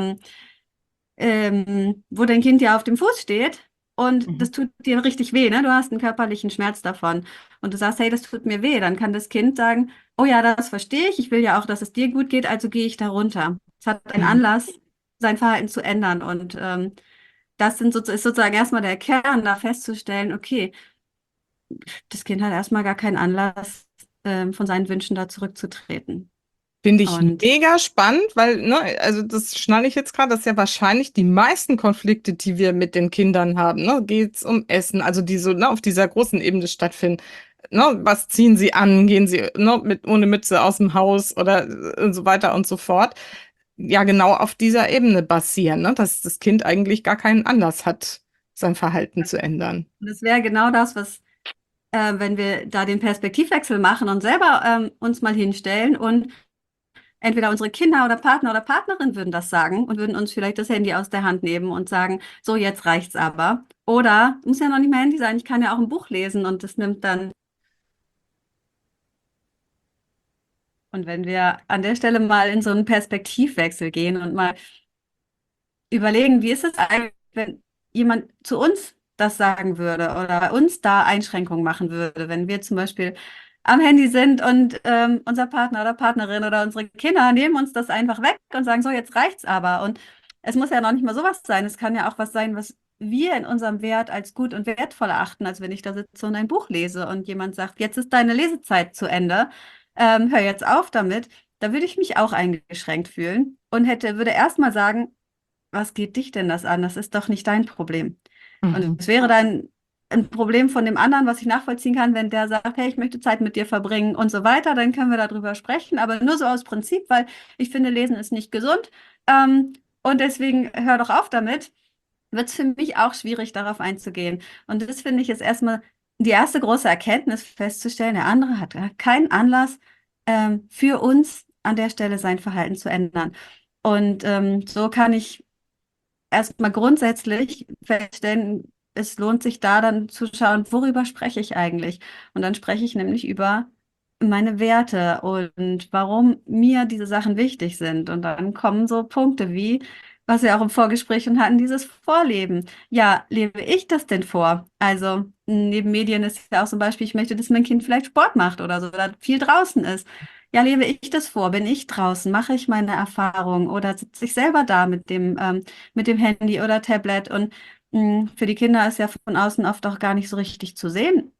wo dein Kind ja auf dem Fuß steht und Mhm. das tut dir richtig weh, ne? Du hast einen körperlichen Schmerz davon und du sagst, hey, das tut mir weh, dann kann das Kind sagen, oh ja, das verstehe ich will ja auch, dass es dir gut geht, also gehe ich da runter. Es hat einen Mhm. Anlass, sein Verhalten zu ändern und ist sozusagen erstmal der Kern, da festzustellen, okay, das Kind hat erstmal gar keinen Anlass, von seinen Wünschen da zurückzutreten. Finde ich Und mega spannend, weil, ne, also das schnalle ich jetzt gerade, dass ja wahrscheinlich die meisten Konflikte, die wir mit den Kindern haben, ne, geht's um Essen, also die so, ne, auf dieser großen Ebene stattfinden. Ne, was ziehen sie an? Gehen sie, ne, ohne Mütze aus dem Haus oder so weiter und so fort? Ja, genau auf dieser Ebene basieren, ne, dass das Kind eigentlich gar keinen Anlass hat, sein Verhalten zu ändern. das wäre genau das, was, wenn wir da den Perspektivwechsel machen und selber uns mal hinstellen und entweder unsere Kinder oder Partner oder Partnerin würden das sagen und würden uns vielleicht das Handy aus der Hand nehmen und sagen, so, jetzt reicht's aber. Oder, muss ja noch nicht mal Handy sein, ich kann ja auch ein Buch lesen und das nimmt dann. Und wenn wir an der Stelle mal in so einen Perspektivwechsel gehen und mal überlegen, wie ist es eigentlich, wenn jemand zu uns das sagen würde oder bei uns da Einschränkungen machen würde, wenn wir zum Beispiel am Handy sind und unser Partner oder Partnerin oder unsere Kinder nehmen uns das einfach weg und sagen, so, jetzt reicht's aber. Und es muss ja noch nicht mal sowas sein. Es kann ja auch was sein, was wir in unserem Wert als gut und wertvoll erachten, als wenn ich da sitze und ein Buch lese und jemand sagt, jetzt ist deine Lesezeit zu Ende, hör jetzt auf damit. Da würde ich mich auch eingeschränkt fühlen und würde erstmal sagen, was geht dich denn das an? Das ist doch nicht dein Problem. Und Mhm. es wäre dann ein Problem von dem anderen, was ich nachvollziehen kann, wenn der sagt, hey, ich möchte Zeit mit dir verbringen und so weiter, dann können wir darüber sprechen, aber nur so aus Prinzip, weil ich finde, Lesen ist nicht gesund. Und deswegen hör doch auf damit, wird es für mich auch schwierig, darauf einzugehen. Und das finde ich ist erstmal die erste große Erkenntnis festzustellen, der andere hat keinen Anlass, für uns an der Stelle sein Verhalten zu ändern. Und so kann ich erstmal grundsätzlich feststellen, es lohnt sich da dann zu schauen, worüber spreche ich eigentlich? Und dann spreche ich nämlich über meine Werte und warum mir diese Sachen wichtig sind. Und dann kommen so Punkte wie, was wir auch im Vorgespräch schon hatten, dieses Vorleben. Ja, lebe ich das denn vor? Also neben Medien ist ja auch zum Beispiel, ich möchte, dass mein Kind vielleicht Sport macht oder so, oder viel draußen ist. Ja, lebe ich das vor? Bin ich draußen? Mache ich meine Erfahrungen oder sitze ich selber da mit dem Handy oder Tablet? Und für die Kinder ist ja von außen oft auch gar nicht so richtig zu sehen.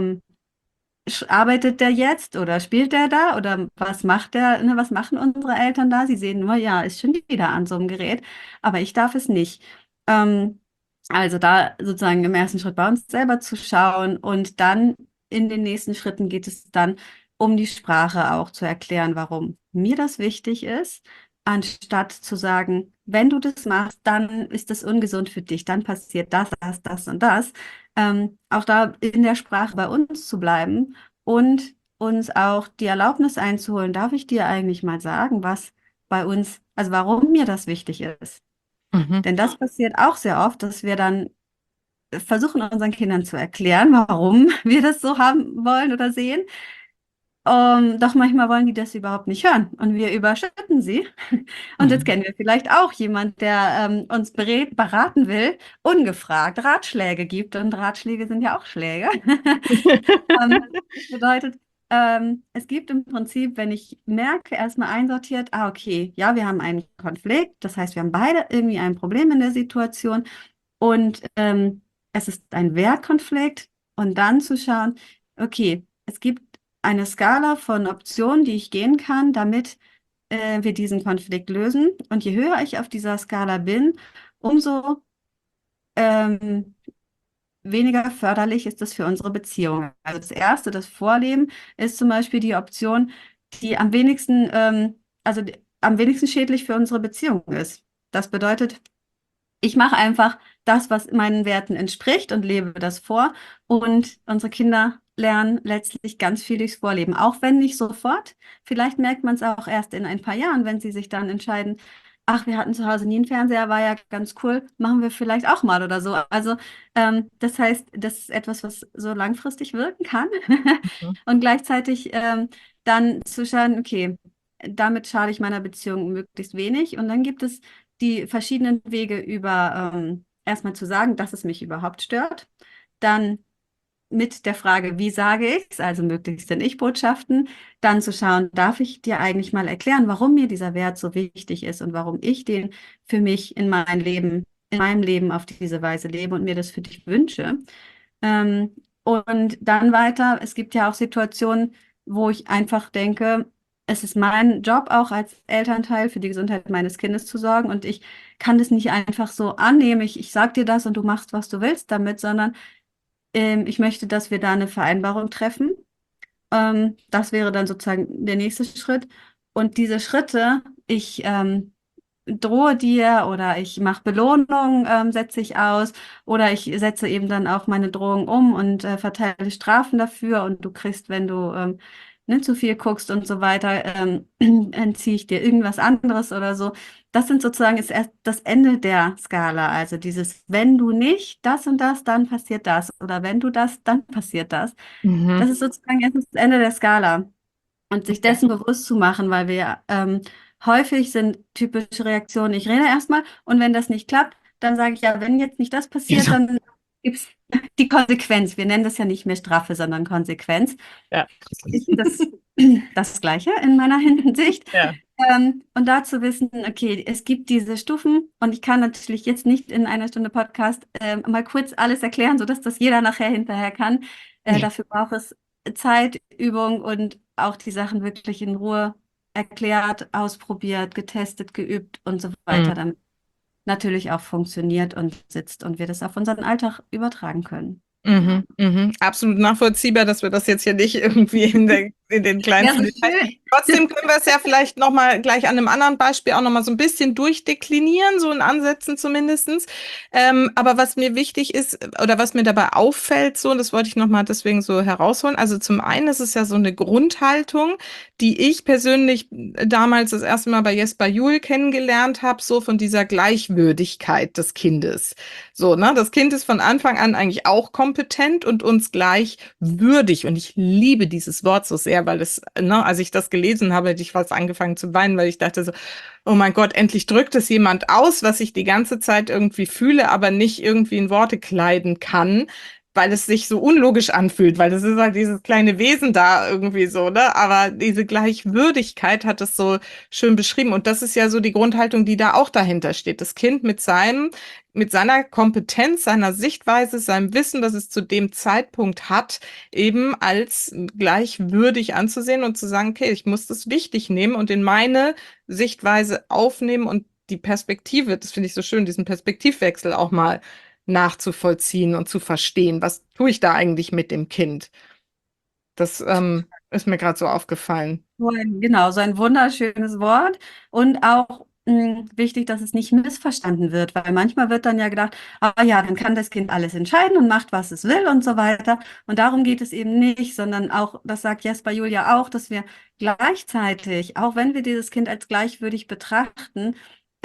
Arbeitet der jetzt oder spielt der da oder was macht der, ne, was machen unsere Eltern da? Sie sehen nur, ja, ist schon wieder an so einem Gerät, aber ich darf es nicht. Ähm, also da sozusagen im ersten Schritt bei uns selber zu schauen und dann in den nächsten Schritten geht es dann um die Sprache auch zu erklären, warum mir das wichtig ist, anstatt zu sagen, wenn du das machst, dann ist das ungesund für dich, dann passiert das und das. Auch da in der Sprache bei uns zu bleiben und uns auch die Erlaubnis einzuholen, darf ich dir eigentlich mal sagen, was bei uns, also warum mir das wichtig ist. Mhm. Denn das passiert auch sehr oft, dass wir dann versuchen, unseren Kindern zu erklären, warum wir das so haben wollen oder sehen. Doch manchmal wollen die das überhaupt nicht hören und wir überschütten sie. Und jetzt Mhm. kennen wir vielleicht auch jemand, der uns beraten will, ungefragt Ratschläge gibt. Und Ratschläge sind ja auch Schläge. Das bedeutet, es gibt im Prinzip, wenn ich merke, erstmal einsortiert, okay, ja, wir haben einen Konflikt, das heißt, wir haben beide irgendwie ein Problem in der Situation und es ist ein Wertkonflikt und dann zu schauen, okay, es gibt eine Skala von Optionen, die ich gehen kann, damit wir diesen Konflikt lösen. Und je höher ich auf dieser Skala bin, umso ähm, weniger förderlich ist das für unsere Beziehung. Also das erste, das Vorleben, ist zum Beispiel die Option, die am wenigsten, am wenigsten schädlich für unsere Beziehung ist. Das bedeutet, ich mache einfach das, was meinen Werten entspricht und lebe das vor. Und unsere Kinder lernen letztlich ganz viel durchs Vorleben, auch wenn nicht sofort. Vielleicht merkt man es auch erst in ein paar Jahren, wenn sie sich dann entscheiden, ach, wir hatten zu Hause nie einen Fernseher, war ja ganz cool, machen wir vielleicht auch mal oder so. Also das heißt, das ist etwas, was so langfristig wirken kann Mhm. und gleichzeitig dann zu schauen, okay, damit schade ich meiner Beziehung möglichst wenig. Und dann gibt es die verschiedenen Wege über erstmal zu sagen, dass es mich überhaupt stört. Dann mit der Frage, wie sage ich es, also möglichst in Ich-Botschaften, dann zu schauen, darf ich dir eigentlich mal erklären, warum mir dieser Wert so wichtig ist und warum ich den für mich in meinem Leben auf diese Weise lebe und mir das für dich wünsche. Und dann weiter, es gibt ja auch Situationen, wo ich einfach denke, es ist mein Job auch als Elternteil für die Gesundheit meines Kindes zu sorgen und ich kann das nicht einfach so annehmen. Ich sag dir das und du machst, was du willst damit, sondern ich möchte, dass wir da eine Vereinbarung treffen. Das wäre dann sozusagen der nächste Schritt. Und diese Schritte, ich drohe dir oder ich mache Belohnung, setze ich aus oder ich setze eben dann auch meine Drohung um und verteile Strafen dafür und du kriegst, wenn du nicht zu viel guckst und so weiter, entziehe ich dir irgendwas anderes oder so. Das sind sozusagen ist erst das Ende der Skala. Also dieses, wenn du nicht das und das, dann passiert das. Oder wenn du das, dann passiert das. Mhm. Das ist sozusagen erst das Ende der Skala. Und sich dessen bewusst zu machen, weil wir häufig sind typische Reaktionen, ich rede erstmal und wenn das nicht klappt, dann sage ich ja, wenn jetzt nicht das passiert, Genau. dann gibt es die Konsequenz. Wir nennen das ja nicht mehr Strafe, sondern Konsequenz. Ja. Ist das Gleiche in meiner Hinsicht. Ja. Und da zu wissen, okay, es gibt diese Stufen und ich kann natürlich jetzt nicht in einer Stunde Podcast mal kurz alles erklären, sodass das jeder nachher hinterher kann. Nee. Dafür braucht es Zeit, Übung und auch die Sachen wirklich in Ruhe erklärt, ausprobiert, getestet, geübt und so weiter, Mhm. damit natürlich auch funktioniert und sitzt und wir das auf unseren Alltag übertragen können. Mhm, mhm. Absolut nachvollziehbar, dass wir das jetzt hier nicht irgendwie in den Ja, so kleinsten Details. schön. Trotzdem können wir es ja vielleicht nochmal gleich an einem anderen Beispiel auch nochmal so ein bisschen durchdeklinieren, so in Ansätzen zumindestens. Aber was mir wichtig ist oder was mir dabei auffällt, so, und das wollte ich nochmal deswegen so herausholen. Also zum einen ist es ja so eine Grundhaltung, die ich persönlich damals das erste Mal bei Jesper Juhl kennengelernt habe, so von dieser Gleichwürdigkeit des Kindes. So, ne? Das Kind ist von Anfang an eigentlich auch kompetent und uns gleich würdig. Und ich liebe dieses Wort so sehr, weil es, ne, als ich das gelesen habe, hätte ich fast angefangen zu weinen, weil ich dachte so, oh mein Gott, endlich drückt es jemand aus, was ich die ganze Zeit irgendwie fühle, aber nicht irgendwie in Worte kleiden kann, weil es sich so unlogisch anfühlt, weil das ist halt dieses kleine Wesen da irgendwie so, ne? Aber diese Gleichwürdigkeit hat es so schön beschrieben. Und das ist ja so die Grundhaltung, die da auch dahinter steht. Das Kind mit seiner Kompetenz, seiner Sichtweise, seinem Wissen, das es zu dem Zeitpunkt hat, eben als gleichwürdig anzusehen und zu sagen, okay, ich muss das wichtig nehmen und in meine Sichtweise aufnehmen und die Perspektive, das finde ich so schön, diesen Perspektivwechsel auch mal nachzuvollziehen und zu verstehen, was tue ich da eigentlich mit dem Kind? Das ist mir gerade so aufgefallen. Genau, so ein wunderschönes Wort und auch wichtig, dass es nicht missverstanden wird, weil manchmal wird dann ja gedacht, ah ja, dann kann das Kind alles entscheiden und macht, was es will und so weiter. Und darum geht es eben nicht, sondern auch, das sagt Jesper Julia auch, dass wir gleichzeitig, auch wenn wir dieses Kind als gleichwürdig betrachten,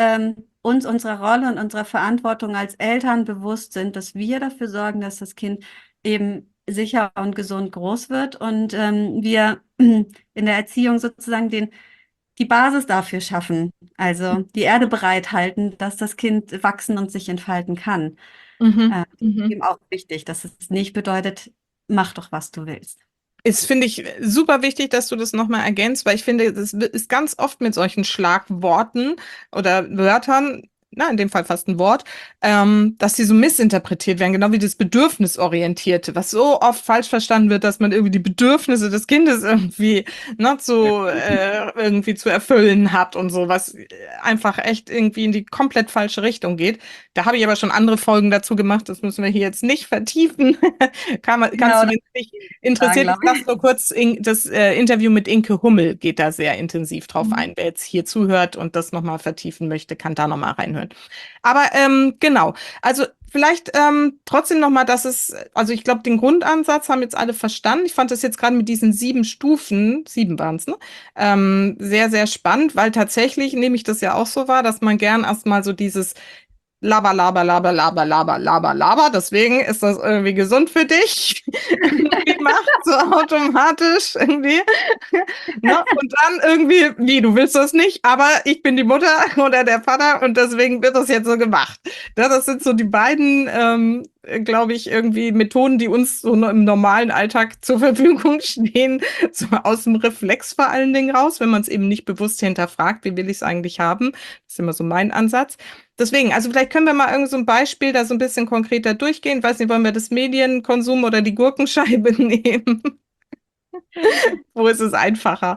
uns unserer Rolle und unserer Verantwortung als Eltern bewusst sind, dass wir dafür sorgen, dass das Kind eben sicher und gesund groß wird und wir in der Erziehung sozusagen die Basis dafür schaffen, also die Erde bereithalten, dass das Kind wachsen und sich entfalten kann. Mhm. Das ist Mhm. eben auch wichtig, dass es nicht bedeutet, mach doch, was du willst. Ist, finde ich, super wichtig, dass du das nochmal ergänzt, weil ich finde, das ist ganz oft mit solchen Schlagworten oder Wörtern, na, in dem Fall fast ein Wort, dass die so missinterpretiert werden, genau wie das Bedürfnisorientierte, was so oft falsch verstanden wird, dass man irgendwie die Bedürfnisse des Kindes irgendwie, ne, irgendwie zu erfüllen hat und so, was einfach echt irgendwie in die komplett falsche Richtung geht. Da habe ich aber schon andere Folgen dazu gemacht, das müssen wir hier jetzt nicht vertiefen. Kannst Genau, du, das wenn es dich sagen, interessiert, ich glaube lasse ich. nur kurz, das Interview mit Inke Hummel geht da sehr intensiv drauf Mhm. ein. Wer jetzt hier zuhört und das nochmal vertiefen möchte, kann da nochmal reinhören. Aber genau, also vielleicht trotzdem nochmal, dass es, also ich glaube, den Grundansatz haben jetzt alle verstanden. Ich fand das jetzt gerade mit diesen 7 Stufen, 7 waren es, ne? Sehr, sehr spannend, weil tatsächlich nehme ich das ja auch so wahr, dass man gern erstmal so dieses Laber, laber, laber, laber, laber, laber, laber. Deswegen ist das irgendwie gesund für dich. Irgendwie macht so automatisch irgendwie. Ne? Und dann irgendwie, wie, du willst das nicht, aber ich bin die Mutter oder der Vater und deswegen wird das jetzt so gemacht. Ja, das sind so die beiden glaube ich, irgendwie Methoden, die uns so im normalen Alltag zur Verfügung stehen, so aus dem Reflex vor allen Dingen raus, wenn man es eben nicht bewusst hinterfragt, wie will ich es eigentlich haben. Das ist immer so mein Ansatz. Deswegen, also vielleicht können wir mal irgend so ein Beispiel da so ein bisschen konkreter durchgehen. Ich weiß nicht, wollen wir das Medienkonsum oder die Gurkenscheibe nehmen? Wo ist es einfacher?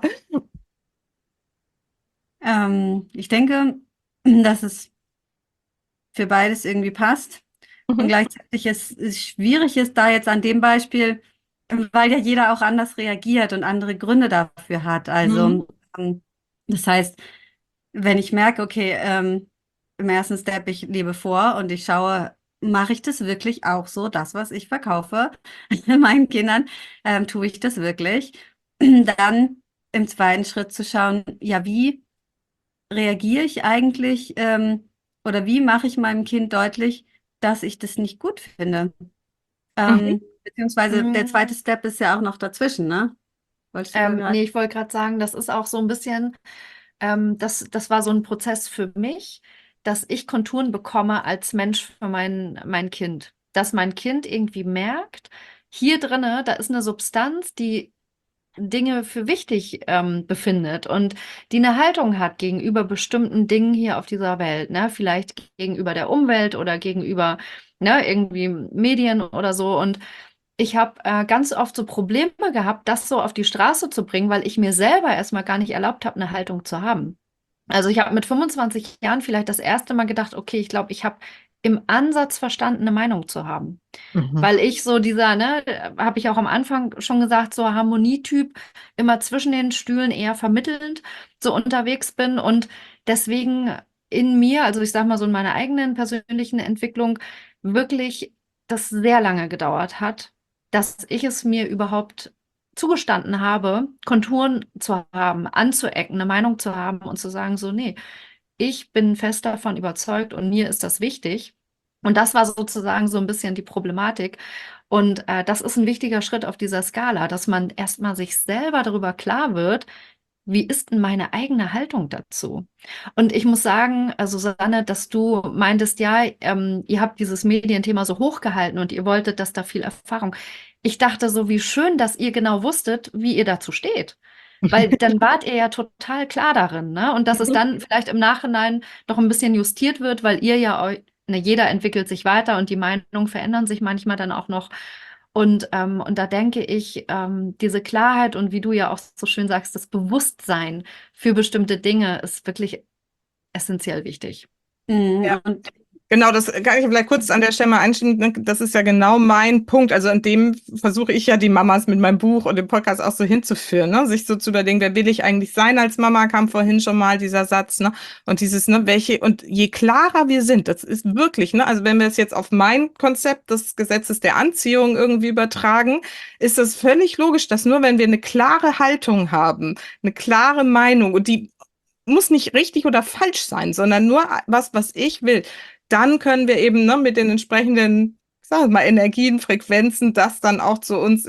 Ich denke, dass es für beides irgendwie passt. Und Mhm. gleichzeitig es schwierig ist, da jetzt an dem Beispiel, weil ja jeder auch anders reagiert und andere Gründe dafür hat. Mhm. Also, das heißt, wenn ich merke, okay, im ersten Step, ich lebe vor und ich schaue, mache ich das wirklich auch so, das, was ich verkaufe meinen Kindern, tue ich das wirklich? Dann im zweiten Schritt zu schauen, ja, wie reagiere ich eigentlich, oder wie mache ich meinem Kind deutlich, dass ich das nicht gut finde? Mhm. Beziehungsweise der zweite Step ist ja auch noch dazwischen, ne? Wolltest du da gerade? Nee, ich wollte gerade sagen, das ist auch so ein bisschen, das war so ein Prozess für mich, dass ich Konturen bekomme als Mensch für mein Kind. Dass mein Kind irgendwie merkt, hier drinne, da ist eine Substanz, die Dinge für wichtig befindet und die eine Haltung hat gegenüber bestimmten Dingen hier auf dieser Welt, ne? Vielleicht gegenüber der Umwelt oder gegenüber, ne, irgendwie Medien oder so. Und ich habe ganz oft so Probleme gehabt, das so auf die Straße zu bringen, weil ich mir selber erstmal gar nicht erlaubt habe, eine Haltung zu haben. Also ich habe mit 25 Jahren vielleicht das erste Mal gedacht, okay, ich glaube, ich habe im Ansatz verstanden, eine Meinung zu haben. Mhm. Weil ich so dieser, ne, habe ich auch am Anfang schon gesagt, so Harmonietyp, immer zwischen den Stühlen eher vermittelnd so unterwegs bin und deswegen in mir, also ich sag mal so in meiner eigenen persönlichen Entwicklung, wirklich das sehr lange gedauert hat, dass ich es mir überhaupt zugestanden habe, Konturen zu haben, anzuecken, eine Meinung zu haben und zu sagen, so, nee, ich bin fest davon überzeugt und mir ist das wichtig. Und das war sozusagen so ein bisschen die Problematik. Und das ist ein wichtiger Schritt auf dieser Skala, dass man erstmal sich selber darüber klar wird, wie ist denn meine eigene Haltung dazu? Und ich muss sagen, also Susanne, dass du meintest, ja, ihr habt dieses Medienthema so hochgehalten und ihr wolltet, dass da viel Erfahrung. Ich dachte so, wie schön, dass ihr genau wusstet, wie ihr dazu steht. Weil dann wart ihr ja total klar darin, ne? Und dass es dann vielleicht im Nachhinein noch ein bisschen justiert wird, weil ihr ja, ne, jeder entwickelt sich weiter und die Meinungen verändern sich manchmal dann auch noch. Und da denke ich, diese Klarheit und wie du ja auch so schön sagst, das Bewusstsein für bestimmte Dinge ist wirklich essentiell wichtig. Ja. Und Genau, das kann ich vielleicht kurz an der Stelle mal einschieben. Das ist ja genau mein Punkt. Also in dem versuche ich ja die Mamas mit meinem Buch und dem Podcast auch so hinzuführen, ne? Sich so zu überlegen, wer will ich eigentlich sein als Mama, kam vorhin schon mal dieser Satz, ne? Und dieses, ne, welche, und je klarer wir sind, das ist wirklich, ne? Also wenn wir es jetzt auf mein Konzept des Gesetzes der Anziehung irgendwie übertragen, ist das völlig logisch, dass nur wenn wir eine klare Haltung haben, eine klare Meinung und die muss nicht richtig oder falsch sein, sondern nur was ich will. Dann können wir eben, ne, mit den entsprechenden, ich sag mal, Energien, Frequenzen, das dann auch zu uns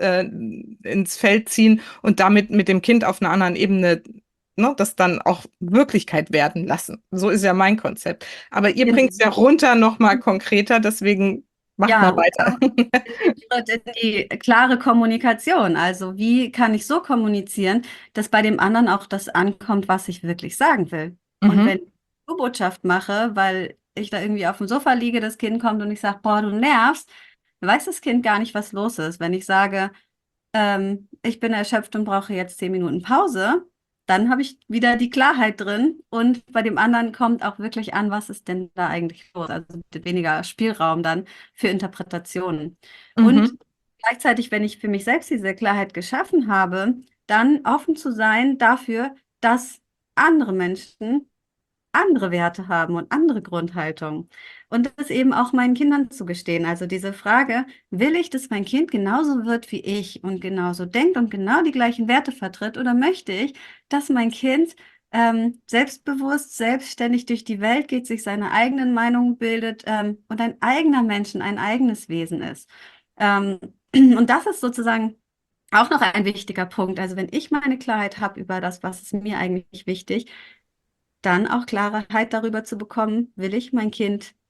ins Feld ziehen und damit mit dem Kind auf einer anderen Ebene, ne, das dann auch Wirklichkeit werden lassen. So ist ja mein Konzept. Aber ihr bringt es ja runter noch mal konkreter, deswegen macht mal ja, weiter. Schritt in die klare Kommunikation. Also wie kann ich so kommunizieren, dass bei dem anderen auch das ankommt, was ich wirklich sagen will? Und Mhm. wenn ich eine Botschaft mache, weil ich da irgendwie auf dem Sofa liege, das Kind kommt und ich sage, boah, du nervst, weiß das Kind gar nicht, was los ist. Wenn ich sage, ich bin erschöpft und brauche jetzt 10 Minuten Pause, dann habe ich wieder die Klarheit drin und bei dem anderen kommt auch wirklich an, was ist denn da eigentlich los? Also weniger Spielraum dann für Interpretationen. Und Mhm. gleichzeitig, wenn ich für mich selbst diese Klarheit geschaffen habe, dann offen zu sein dafür, dass andere Menschen andere Werte haben und andere Grundhaltungen. Und das eben auch meinen Kindern zu gestehen. Also diese Frage, will ich, dass mein Kind genauso wird wie ich und genauso denkt und genau die gleichen Werte vertritt? Oder möchte ich, dass mein Kind selbstbewusst, selbstständig durch die Welt geht, sich seine eigenen Meinungen bildet und ein eigener Mensch, ein eigenes Wesen ist? Ähm, und das ist sozusagen auch noch ein wichtiger Punkt. Also wenn ich meine Klarheit habe über das, was ist mir eigentlich wichtig, dann auch Klarheit darüber zu bekommen, will ich mein Kind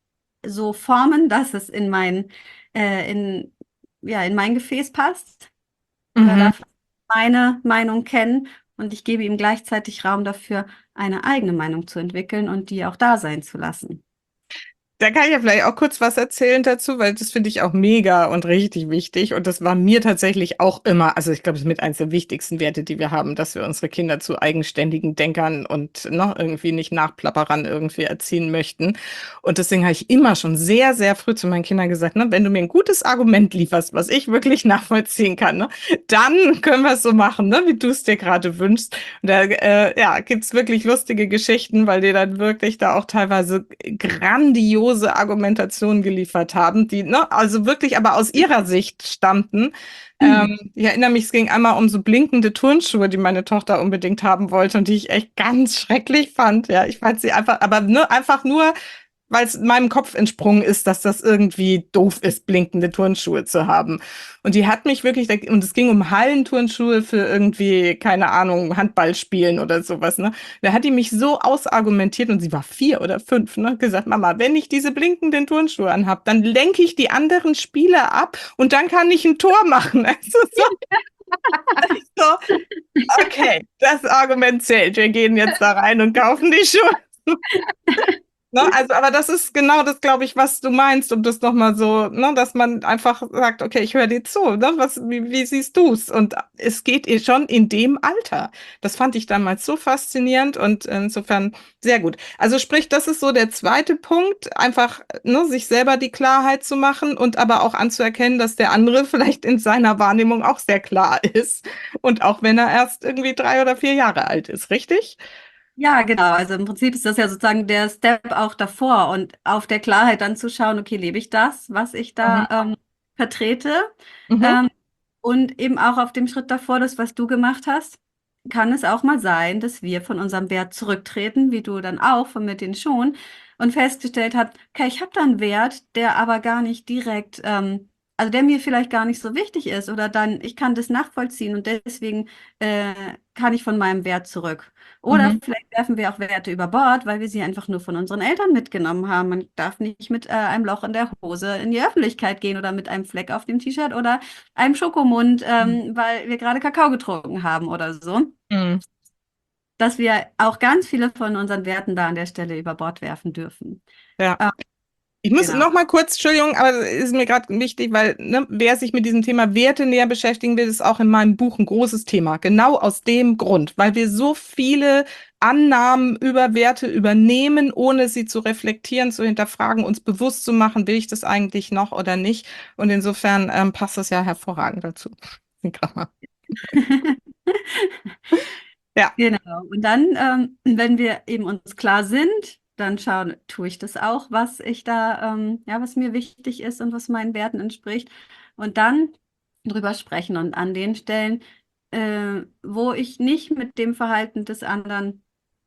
so formen, dass es in, ja, in mein Gefäß passt. Er Mhm. darf meine Meinung kennen und ich gebe ihm gleichzeitig Raum dafür, eine eigene Meinung zu entwickeln und die auch da sein zu lassen. Da kann ich ja vielleicht auch kurz was erzählen dazu, weil das finde ich auch mega und richtig wichtig. Und das war mir tatsächlich auch immer, also ich glaube, es ist mit eines der wichtigsten Werte, die wir haben, dass wir unsere Kinder zu eigenständigen Denkern und noch irgendwie nicht Nachplapperern irgendwie erziehen möchten. Und deswegen habe ich immer schon sehr, sehr früh zu meinen Kindern gesagt, ne, wenn du mir ein gutes Argument lieferst, was ich wirklich nachvollziehen kann, ne, dann können wir es so machen, ne, wie du es dir gerade wünschst. Und da ja, gibt's wirklich lustige Geschichten, weil die dann wirklich da auch teilweise grandiose Argumentationen geliefert haben, die, ne, also wirklich aber aus ihrer Sicht stammten. Ich erinnere mich, es ging einmal um so blinkende Turnschuhe, die meine Tochter unbedingt haben wollte und die ich echt ganz schrecklich fand. Ja, ich fand sie einfach, aber ne, einfach nur, weil es meinem Kopf entsprungen ist, dass das irgendwie doof ist, blinkende Turnschuhe zu haben. Und die hat mich wirklich, und es ging um Hallenturnschuhe für irgendwie, keine Ahnung, Handballspielen oder sowas, ne? Da hat die mich so ausargumentiert und sie war 4 oder 5, ne? Gesagt, Mama, wenn ich diese blinkenden Turnschuhe anhab, dann lenke ich die anderen Spieler ab und dann kann ich ein Tor machen. Also so, okay, das Argument zählt. Wir gehen jetzt da rein und kaufen die Schuhe. Ne, also, aber das ist genau das, glaube ich, was du meinst, um das nochmal so, ne, dass man einfach sagt, okay, ich höre dir zu, ne, wie siehst du's? Und es geht schon in dem Alter. Das fand ich damals so faszinierend und insofern sehr gut. Also sprich, das ist so der zweite Punkt, einfach, ne, sich selber die Klarheit zu machen und aber auch anzuerkennen, dass der andere vielleicht in seiner Wahrnehmung auch sehr klar ist. Und auch wenn er erst irgendwie 3 oder 4 Jahre alt ist, richtig? Ja, genau. Also im Prinzip ist das ja sozusagen der Step auch davor und auf der Klarheit dann zu schauen, okay, lebe ich das, was ich Mhm. da vertrete? Mhm. Ähm, und eben auch auf dem Schritt davor, das, was du gemacht hast, kann es auch mal sein, dass wir von unserem Wert zurücktreten, wie du dann auch von mit den Schuhen, und festgestellt hast, okay, ich habe da einen Wert, der aber gar nicht direkt, also der mir vielleicht gar nicht so wichtig ist oder dann, ich kann das nachvollziehen und deswegen äh, kann ich von meinem Wert zurück. Oder Mhm. vielleicht werfen wir auch Werte über Bord, weil wir sie einfach nur von unseren Eltern mitgenommen haben. Man darf nicht mit einem Loch in der Hose in die Öffentlichkeit gehen oder mit einem Fleck auf dem T-Shirt oder einem Schokomund, weil wir gerade Kakao getrunken haben oder so. Mhm. Dass wir auch ganz viele von unseren Werten da an der Stelle über Bord werfen dürfen. Ja. Ähm, Ich muss genau. noch mal kurz, Entschuldigung, aber das ist mir gerade wichtig, weil ne, wer sich mit diesem Thema Werte näher beschäftigen will, ist auch in meinem Buch ein großes Thema. Genau aus dem Grund, weil wir so viele Annahmen über Werte übernehmen, ohne sie zu reflektieren, zu hinterfragen, uns bewusst zu machen, will ich das eigentlich noch oder nicht. Und insofern passt das ja hervorragend dazu. Ja. Genau. Und dann, wenn wir eben uns klar sind, dann schauen, tue ich das auch, was ich da, ja, was mir wichtig ist und was meinen Werten entspricht. Und dann drüber sprechen und an den Stellen, wo ich nicht mit dem Verhalten des anderen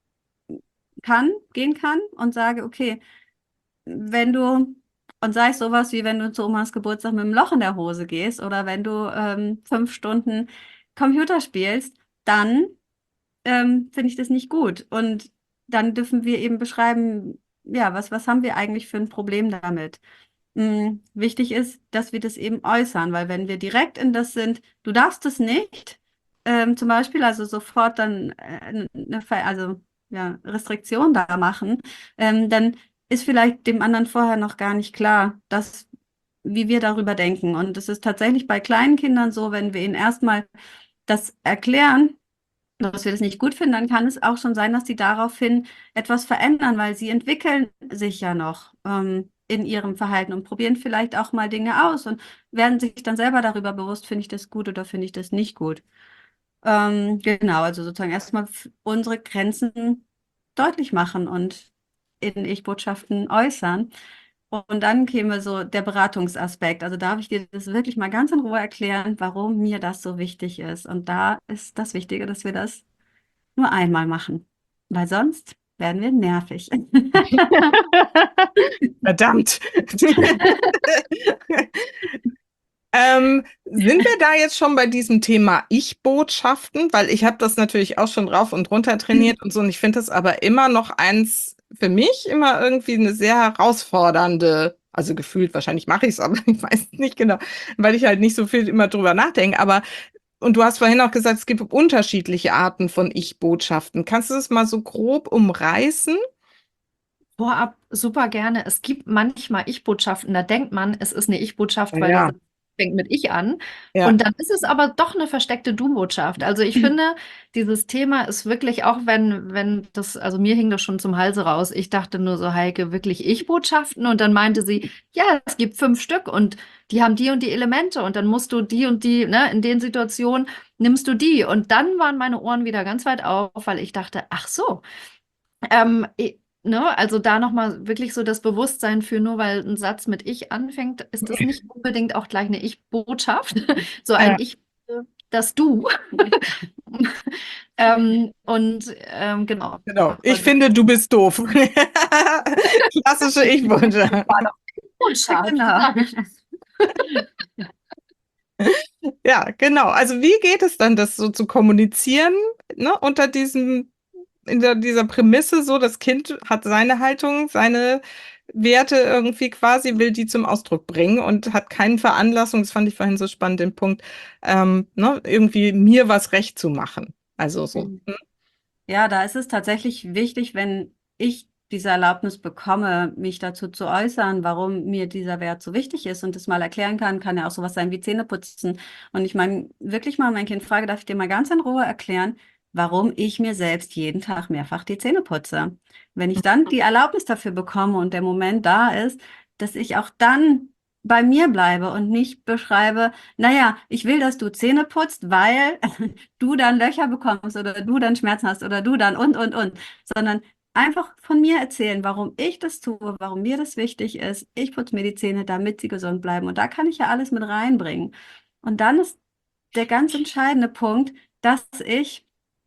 gehen kann und sage, okay, wenn du, und sei es sowas wie wenn du zu Omas Geburtstag mit einem Loch in der Hose gehst oder wenn du 5 Stunden Computer spielst, dann finde ich das nicht gut. Und dann dürfen wir eben beschreiben, ja, was haben wir eigentlich für ein Problem damit? Wichtig ist, dass wir das eben äußern, weil wenn wir direkt in das sind, du darfst es nicht, zum Beispiel, also sofort dann also ja, Restriktion da machen, dann ist vielleicht dem anderen vorher noch gar nicht klar, wie wir darüber denken. Und es ist tatsächlich bei kleinen Kindern so, wenn wir ihnen erstmal das erklären, dass wir das nicht gut finden, dann kann es auch schon sein, dass die daraufhin etwas verändern, weil sie entwickeln sich ja noch in ihrem Verhalten und probieren vielleicht auch mal Dinge aus und werden sich dann selber darüber bewusst, finde ich das gut oder finde ich das nicht gut. Genau, also sozusagen erstmal unsere Grenzen deutlich machen und in Ich-Botschaften äußern. Und dann käme so der Beratungsaspekt. Also darf ich dir das wirklich mal ganz in Ruhe erklären, warum mir das so wichtig ist. Und da ist das Wichtige, dass wir das nur einmal machen, weil sonst werden wir nervig. Verdammt. Sind wir da jetzt schon bei diesem Thema Ich-Botschaften? Weil ich habe das natürlich auch schon rauf und runter trainiert und so. Und ich finde es aber immer noch eins für mich immer irgendwie eine sehr herausfordernde, also gefühlt, wahrscheinlich mache ich es, aber ich weiß nicht genau, weil ich halt nicht so viel immer drüber nachdenke. Aber, und du hast vorhin auch gesagt, es gibt unterschiedliche Arten von Ich-Botschaften. Kannst du das mal so grob umreißen? Vorab super gerne. Es gibt manchmal Ich-Botschaften, da denkt man, es ist eine Ich-Botschaft, weil der Ja, Satz fängt mit Ich an. ja. Und dann ist es aber doch eine versteckte Du-Botschaft. Also ich finde, dieses Thema ist wirklich, auch wenn das, also mir hing das schon zum Halse raus. Ich dachte nur so, Heike, wirklich Ich-Botschaften? Und dann meinte sie, ja, es gibt 5 Stück und die haben die und die Elemente und dann musst du die und die, ne, in den Situationen nimmst du die. Und dann waren meine Ohren wieder ganz weit auf, weil ich dachte, ach so. Ne, also da nochmal wirklich so das Bewusstsein für, nur weil ein Satz mit Ich anfängt, ist das nicht unbedingt auch gleich eine Ich-Botschaft. So ein Ja, Ich, das Du. Genau. genau. Ich Aber finde, du bist doof. Klassische Ich-Botschaft. war doch Botschaft. Genau. Ja, genau. Also wie geht es dann, das so zu kommunizieren, ne, unter dieser Prämisse, so, das Kind hat seine Haltung, seine Werte irgendwie quasi, will die zum Ausdruck bringen und hat keine Veranlassung, das fand ich vorhin so spannend, den Punkt, ne, irgendwie mir was recht zu machen. Also so. Mhm. Ja, da ist es tatsächlich wichtig, wenn ich diese Erlaubnis bekomme, mich dazu zu äußern, warum mir dieser Wert so wichtig ist und das mal erklären kann ja auch sowas sein wie Zähneputzen. Und ich meine, wirklich mal mein Kind frage, darf ich dir mal ganz in Ruhe erklären, warum ich mir selbst jeden Tag mehrfach die Zähne putze? Wenn ich dann die Erlaubnis dafür bekomme und der Moment da ist, dass ich auch dann bei mir bleibe und nicht beschreibe, naja, ich will, dass du Zähne putzt, weil du dann Löcher bekommst oder du dann Schmerzen hast oder du dann und, sondern einfach von mir erzählen, warum ich das tue, warum mir das wichtig ist. Ich putze mir die Zähne, damit sie gesund bleiben. Und da kann ich ja alles mit reinbringen. Und dann ist der ganz entscheidende Punkt, dass ich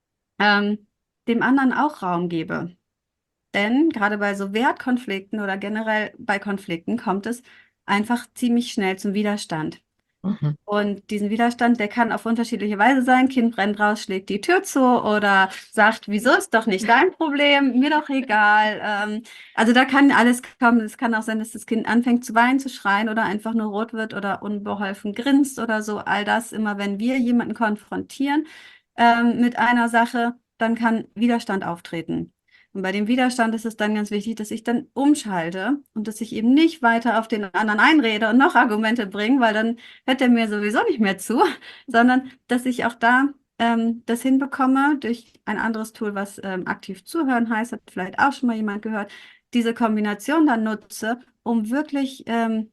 dem anderen auch Raum gebe. Denn gerade bei so Wertkonflikten oder generell bei Konflikten kommt es einfach ziemlich schnell zum Widerstand. Mhm. Und diesen Widerstand, der kann auf unterschiedliche Weise sein. Kind rennt raus, schlägt die Tür zu oder sagt, wieso ist doch nicht dein Problem, mir doch egal. Also da kann alles kommen. Es kann auch sein, dass das Kind anfängt zu weinen, zu schreien oder einfach nur rot wird oder unbeholfen grinst oder so. All das immer, wenn wir jemanden konfrontieren mit einer Sache, dann kann Widerstand auftreten. Und bei dem Widerstand ist es dann ganz wichtig, dass ich dann umschalte und dass ich eben nicht weiter auf den anderen einrede und noch Argumente bringe, weil dann hört er mir sowieso nicht mehr zu, sondern dass ich auch da das hinbekomme durch ein anderes Tool, was aktiv zuhören heißt, hat vielleicht auch schon mal jemand gehört, diese Kombination dann nutze, um wirklich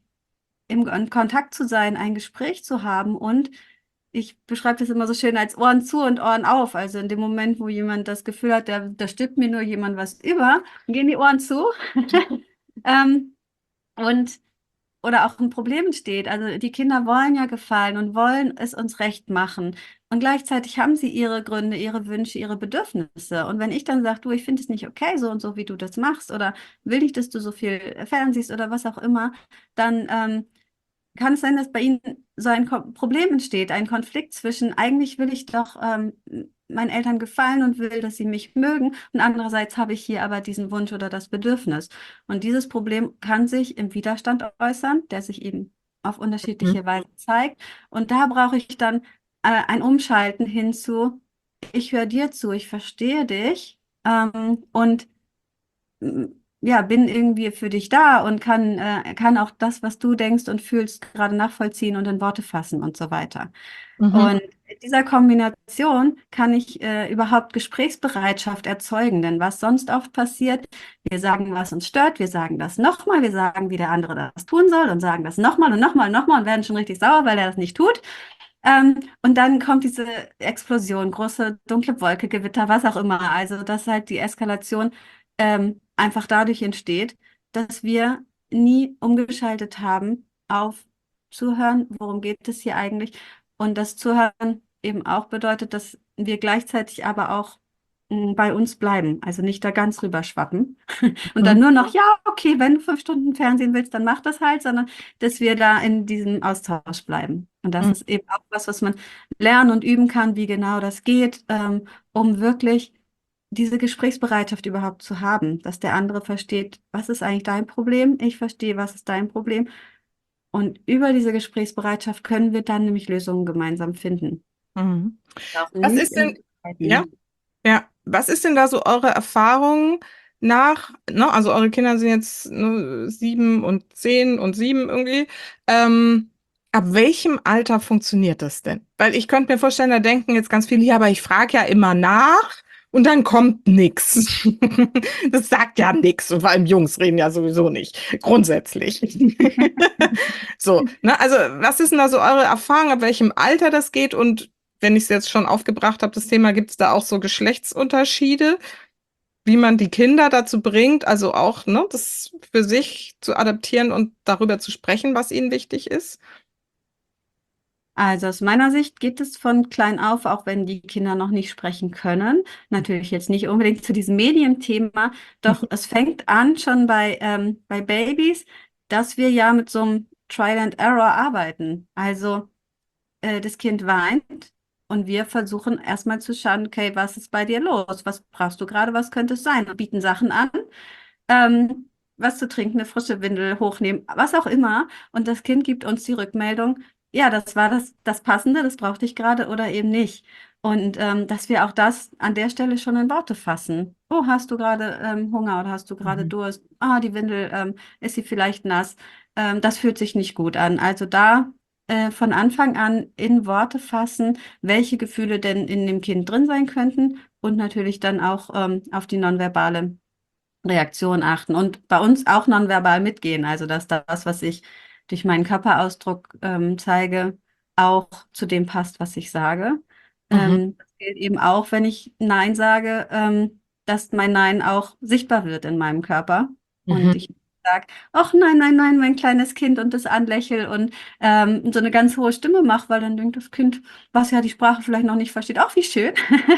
in Kontakt zu sein, ein Gespräch zu haben und ich beschreibe das immer so schön als Ohren zu und Ohren auf. Also in dem Moment, wo jemand das Gefühl hat, da stülpt mir nur jemand was über, gehen die Ohren zu. ähm, und oder auch ein Problem entsteht. Also die Kinder wollen ja gefallen und wollen es uns recht machen. Und gleichzeitig haben sie ihre Gründe, ihre Wünsche, ihre Bedürfnisse. Und wenn ich dann sage, du, ich finde es nicht okay, so und so, wie du das machst, oder will nicht, dass du so viel fernsiehst oder was auch immer, dann kann es sein, dass bei Ihnen so ein Problem entsteht, ein Konflikt zwischen, eigentlich will ich doch meinen Eltern gefallen und will, dass sie mich mögen, und andererseits habe ich hier aber diesen Wunsch oder das Bedürfnis. Und dieses Problem kann sich im Widerstand äußern, der sich eben auf Mhm. unterschiedliche Weise zeigt. Und da brauche ich dann ein Umschalten hinzu, ich höre dir zu, ich verstehe dich und ja, bin irgendwie für dich da und kann auch das, was du denkst und fühlst, gerade nachvollziehen und in Worte fassen und so weiter. Mhm. Und in dieser Kombination kann ich überhaupt Gesprächsbereitschaft erzeugen, denn was sonst oft passiert, wir sagen, was uns stört, wir sagen das nochmal, wir sagen, wie der andere das tun soll und sagen das nochmal und nochmal und nochmal und werden schon richtig sauer, weil er das nicht tut. Und dann kommt diese Explosion, große dunkle Wolke, Gewitter, was auch immer. Also, dass halt die Eskalation einfach dadurch entsteht, dass wir nie umgeschaltet haben auf Zuhören, worum geht es hier eigentlich? Und das Zuhören eben auch bedeutet, dass wir gleichzeitig aber auch bei uns bleiben, also nicht da ganz rüber schwappen und dann Mhm. nur noch, ja, okay, wenn du 5 Stunden Fernsehen willst, dann mach das halt, sondern dass wir da in diesem Austausch bleiben. Und das Mhm. ist eben auch was, was man lernen und üben kann, wie genau das geht, um wirklich diese Gesprächsbereitschaft überhaupt zu haben, dass der andere versteht, was ist eigentlich dein Problem? Ich verstehe, was ist dein Problem? Und über diese Gesprächsbereitschaft können wir dann nämlich Lösungen gemeinsam finden. Mhm. Auch Was nicht ist denn, im ja, Streiten. ja, was ist denn da so eure Erfahrung nach, ne, also eure Kinder sind jetzt ne, 7 und 10 und 7 irgendwie. Ähm, ab welchem Alter funktioniert das denn? Weil ich könnte mir vorstellen, da denken jetzt ganz viele, ja, aber ich frage ja immer nach und dann kommt nix. Das sagt ja nix und vor allem Jungs reden ja sowieso nicht, grundsätzlich. So, ne, also was ist denn da so eure Erfahrung, ab welchem Alter das geht und wenn ich es jetzt schon aufgebracht habe, das Thema, gibt es da auch so Geschlechtsunterschiede, wie man die Kinder dazu bringt, also auch, ne, das für sich zu adaptieren und darüber zu sprechen, was ihnen wichtig ist? Also aus meiner Sicht geht es von klein auf, auch wenn die Kinder noch nicht sprechen können. Natürlich jetzt nicht unbedingt zu diesem Medienthema, doch es fängt an schon bei Babys, dass wir ja mit so einem Trial and Error arbeiten. Also das Kind weint und wir versuchen erstmal zu schauen, okay, was ist bei dir los? Was brauchst du gerade? Was könnte es sein? Wir bieten Sachen an, was zu trinken, eine frische Windel hochnehmen, was auch immer. Und das Kind gibt uns die Rückmeldung, ja, das war das Passende, das brauchte ich gerade oder eben nicht. Und dass wir auch das an der Stelle schon in Worte fassen. Oh, hast du gerade Hunger oder hast du gerade Mhm. Durst? Ah, die Windel, ist sie vielleicht nass? Das fühlt sich nicht gut an. Also da von Anfang an in Worte fassen, welche Gefühle denn in dem Kind drin sein könnten und natürlich dann auch auf die nonverbale Reaktion achten und bei uns auch nonverbal mitgehen. Also dass das, was ich durch meinen Körperausdruck zeige, auch zu dem passt, was ich sage. Mhm. Das gilt eben auch, wenn ich Nein sage, dass mein Nein auch sichtbar wird in meinem Körper und Mhm. ich sage, ach nein, nein, nein, mein kleines Kind und das anlächel und so eine ganz hohe Stimme mache, weil dann denkt das Kind, was ja die Sprache vielleicht noch nicht versteht, ach wie schön.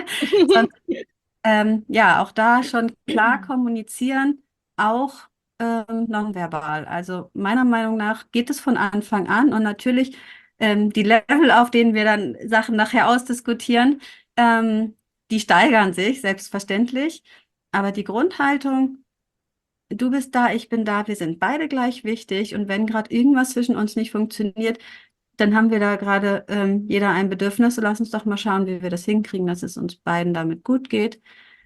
Ja, auch da schon klar kommunizieren, auch nonverbal. Also meiner Meinung nach geht es von Anfang an und natürlich die Level, auf denen wir dann Sachen nachher ausdiskutieren, die steigern sich, selbstverständlich. Aber die Grundhaltung, du bist da, ich bin da, wir sind beide gleich wichtig und wenn gerade irgendwas zwischen uns nicht funktioniert, dann haben wir da gerade jeder ein Bedürfnis. So lass uns doch mal schauen, wie wir das hinkriegen, dass es uns beiden damit gut geht.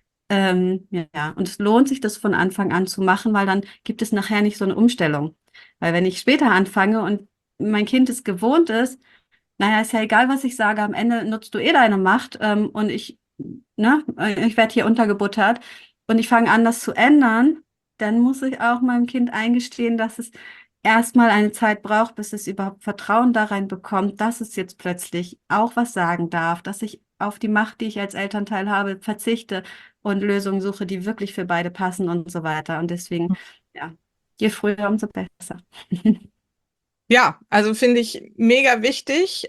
Ja, und es lohnt sich, das von Anfang an zu machen, weil dann gibt es nachher nicht so eine Umstellung. Weil wenn ich später anfange und mein Kind es gewohnt ist, naja, ist ja egal, was ich sage, am Ende nutzt du eh deine Macht und ich werde hier untergebuttert und ich fange an, das zu ändern, dann muss ich auch meinem Kind eingestehen, dass es erstmal eine Zeit braucht, bis es überhaupt Vertrauen da rein bekommt, dass es jetzt plötzlich auch was sagen darf, dass ich auf die Macht, die ich als Elternteil habe, verzichte und Lösungen suche, die wirklich für beide passen und so weiter. Und deswegen, ja, je früher, umso besser. Ja, also finde ich mega wichtig.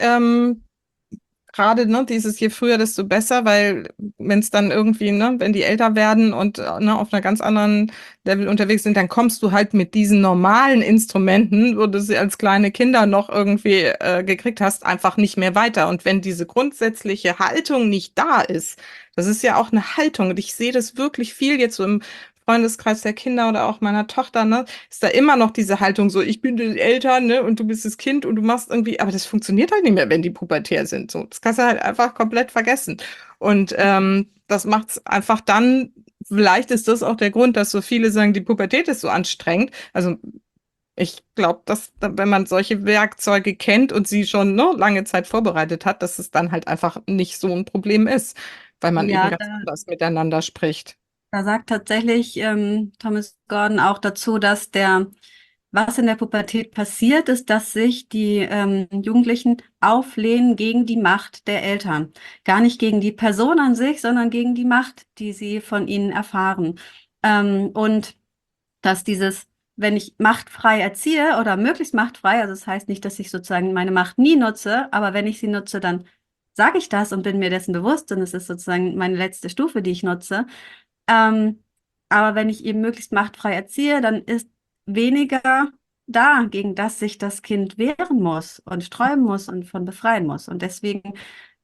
Gerade, ne, dieses je früher, desto besser, weil wenn es dann irgendwie, ne, wenn die älter werden und ne, auf einer ganz anderen Level unterwegs sind, dann kommst du halt mit diesen normalen Instrumenten, wo du sie als kleine Kinder noch irgendwie gekriegt hast, einfach nicht mehr weiter. Und wenn diese grundsätzliche Haltung nicht da ist, das ist ja auch eine Haltung. Und ich sehe das wirklich viel jetzt so im Freundeskreis der Kinder oder auch meiner Tochter, ne, ist da immer noch diese Haltung so, ich bin die Eltern, ne, und du bist das Kind und du machst irgendwie, aber das funktioniert halt nicht mehr, wenn die pubertär sind. So, das kannst du halt einfach komplett vergessen. Und das macht es einfach dann, vielleicht ist das auch der Grund, dass so viele sagen, die Pubertät ist so anstrengend. Also ich glaube, dass wenn man solche Werkzeuge kennt und sie schon ne, lange Zeit vorbereitet hat, dass es dann halt einfach nicht so ein Problem ist, weil man eben Ja, ganz anders miteinander spricht. da sagt tatsächlich Thomas Gordon auch dazu, dass was in der Pubertät passiert, ist, dass sich die Jugendlichen auflehnen gegen die Macht der Eltern. Gar nicht gegen die Person an sich, sondern gegen die Macht, die sie von ihnen erfahren. Und dass wenn ich machtfrei erziehe oder möglichst machtfrei, also das heißt nicht, dass ich sozusagen meine Macht nie nutze, aber wenn ich sie nutze, dann sage ich das und bin mir dessen bewusst und es ist sozusagen meine letzte Stufe, die ich nutze. Ähm, aber wenn ich eben möglichst machtfrei erziehe, dann ist weniger da, gegen das sich das Kind wehren muss und sträuben muss und von befreien muss. Und deswegen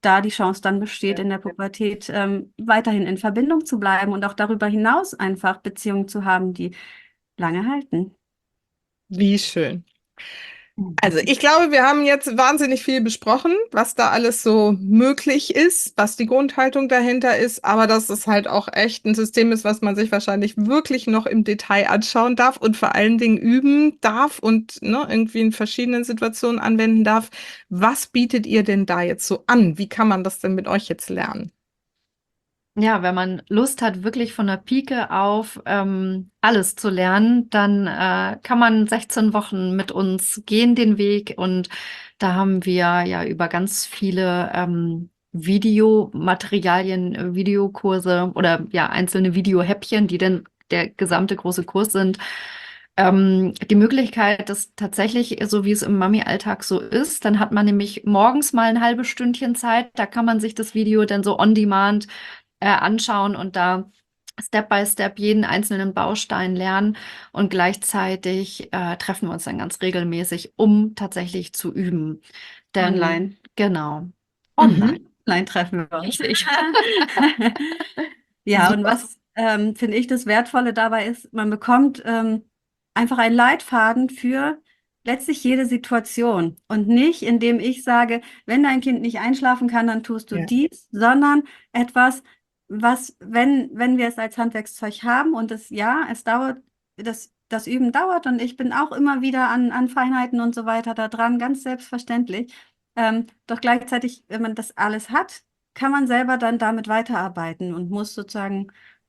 da die Chance dann besteht, in der Pubertät weiterhin in Verbindung zu bleiben und auch darüber hinaus einfach Beziehungen zu haben, die lange halten. Wie schön. Also ich glaube, wir haben jetzt wahnsinnig viel besprochen, was da alles so möglich ist, was die Grundhaltung dahinter ist, aber dass es halt auch echt ein System ist, was man sich wahrscheinlich wirklich noch im Detail anschauen darf und vor allen Dingen üben darf und ne, irgendwie in verschiedenen Situationen anwenden darf. Was bietet ihr denn da jetzt so an? Wie kann man das denn mit euch jetzt lernen? Ja, wenn man Lust hat, wirklich von der Pike auf alles zu lernen, dann kann man 16 Wochen mit uns gehen den Weg. Und da haben wir ja über ganz viele Videomaterialien, Videokurse oder ja einzelne Videohäppchen, die dann der gesamte große Kurs sind. Die Möglichkeit, dass tatsächlich, so wie es im Mami-Alltag so ist, dann hat man nämlich morgens mal ein halbes Stündchen Zeit, da kann man sich das Video dann so on demand anschauen und da Step by Step jeden einzelnen Baustein lernen und gleichzeitig treffen wir uns dann ganz regelmäßig, um tatsächlich zu üben. Denn Online. genau, online. Online treffen wir uns. Richtig. Ja, und Super. was finde ich das Wertvolle dabei ist, man bekommt einfach einen Leitfaden für letztlich jede Situation und nicht, indem ich sage, wenn dein Kind nicht einschlafen kann, dann tust du Ja. dies, sondern etwas, was, wenn wir es als Handwerkszeug haben und es dauert, das Üben dauert und ich bin auch immer wieder an Feinheiten und so weiter da dran, ganz selbstverständlich. Doch gleichzeitig, wenn man das alles hat, kann man selber dann damit weiterarbeiten und muss sozusagen,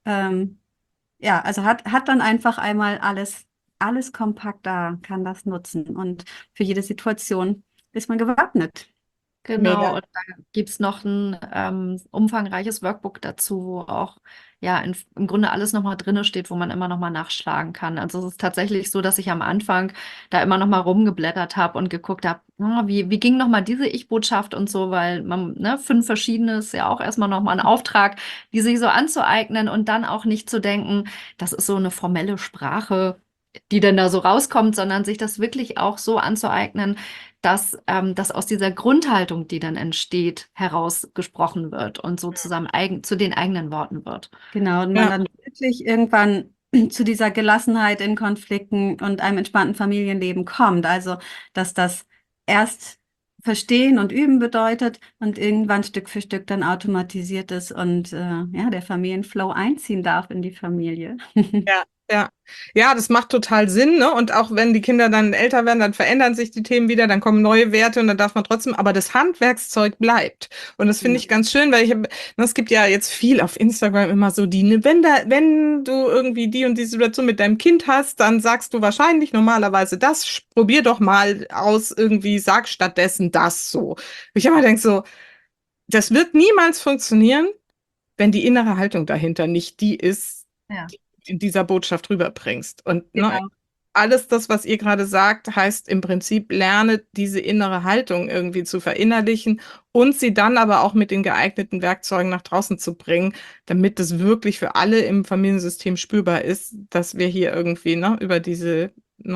also hat dann einfach einmal alles kompakt da, kann das nutzen und für jede Situation ist man gewappnet. Genau, Mega. und da gibt's noch ein umfangreiches Workbook dazu, wo auch ja im Grunde alles nochmal drinne steht, wo man immer nochmal nachschlagen kann. Also es ist tatsächlich so, dass ich am Anfang da immer nochmal rumgeblättert habe und geguckt habe, wie ging nochmal diese Ich-Botschaft und so, weil man, ne, 5 verschiedene ist ja auch erstmal nochmal ein Auftrag, die sich so anzueignen und dann auch nicht zu denken, das ist so eine formelle Sprache, die dann da so rauskommt, sondern sich das wirklich auch so anzueignen, dass das aus dieser Grundhaltung, die dann entsteht, herausgesprochen wird und so zu den eigenen Worten wird. Genau, und man Ja. dann wirklich irgendwann zu dieser Gelassenheit in Konflikten und einem entspannten Familienleben kommt. Also, dass das erst verstehen und üben bedeutet und irgendwann Stück für Stück dann automatisiert ist und der Familienflow einziehen darf in die Familie. Ja, ja. Ja, das macht total Sinn, ne? Und auch wenn die Kinder dann älter werden, dann verändern sich die Themen wieder, dann kommen neue Werte und dann darf man trotzdem, aber das Handwerkszeug bleibt. Und das finde ich ganz schön, weil es gibt ja jetzt viel auf Instagram immer so wenn du irgendwie die und die Situation mit deinem Kind hast, dann sagst du wahrscheinlich normalerweise das, probier doch mal aus, irgendwie, sag stattdessen das so. Ich immer denke so, das wird niemals funktionieren, wenn die innere Haltung dahinter nicht die ist, Ja. die du in dieser Botschaft rüberbringst. Und ne, Genau. alles das, was ihr gerade sagt, heißt im Prinzip, lerne diese innere Haltung irgendwie zu verinnerlichen und sie dann aber auch mit den geeigneten Werkzeugen nach draußen zu bringen, damit es wirklich für alle im Familiensystem spürbar ist, dass wir hier irgendwie über diese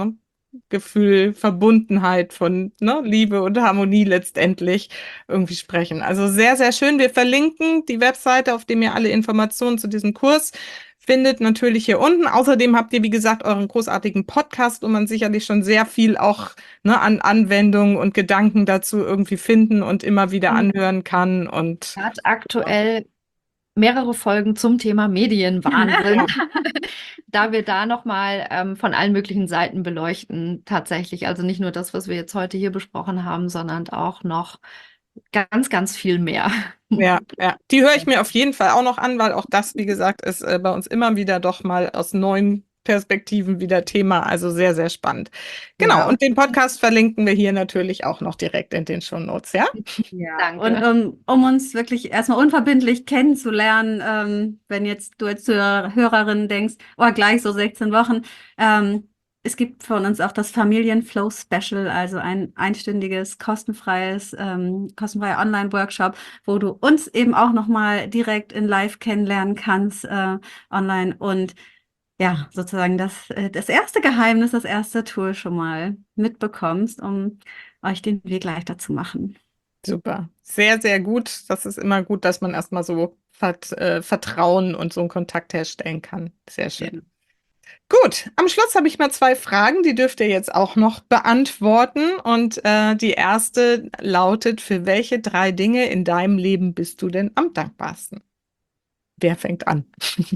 Gefühl, Verbundenheit von Liebe und Harmonie letztendlich irgendwie sprechen. Also sehr, sehr schön. Wir verlinken die Webseite, auf dem ihr alle Informationen zu diesem Kurs findet, natürlich hier unten. Außerdem habt ihr, wie gesagt, euren großartigen Podcast, wo man sicherlich schon sehr viel auch an Anwendungen und Gedanken dazu irgendwie finden und immer wieder anhören kann. Und Hat aktuell mehrere Folgen zum Thema Medienwahnsinn, da wir da nochmal von allen möglichen Seiten beleuchten, tatsächlich. Also nicht nur das, was wir jetzt heute hier besprochen haben, sondern auch noch ganz, ganz viel mehr. ja, die höre ich mir auf jeden Fall auch noch an, weil auch das, wie gesagt, ist bei uns immer wieder doch mal aus neuen Perspektiven wieder Thema. Also sehr, sehr spannend. Genau, Ja. und den Podcast verlinken wir hier natürlich auch noch direkt in den Shownotes, ja? Ja, Danke. und um uns wirklich erstmal unverbindlich kennenzulernen, wenn jetzt du als Hörerin denkst, oh, gleich so 16 Wochen, es gibt von uns auch das Familienflow Special, also ein einstündiges, kostenfreier Online-Workshop, wo du uns eben auch nochmal direkt in Live kennenlernen kannst, online und ja, sozusagen das erste Geheimnis, das erste Tool schon mal mitbekommst, um euch den Weg leichter zu machen. Super. Sehr, sehr gut. Das ist immer gut, dass man erstmal so Vertrauen und so einen Kontakt herstellen kann. Sehr Ja. schön. Gut, am Schluss habe ich mal 2 Fragen, die dürft ihr jetzt auch noch beantworten. Und die erste lautet: Für welche 3 Dinge in deinem Leben bist du denn am dankbarsten? Wer fängt an?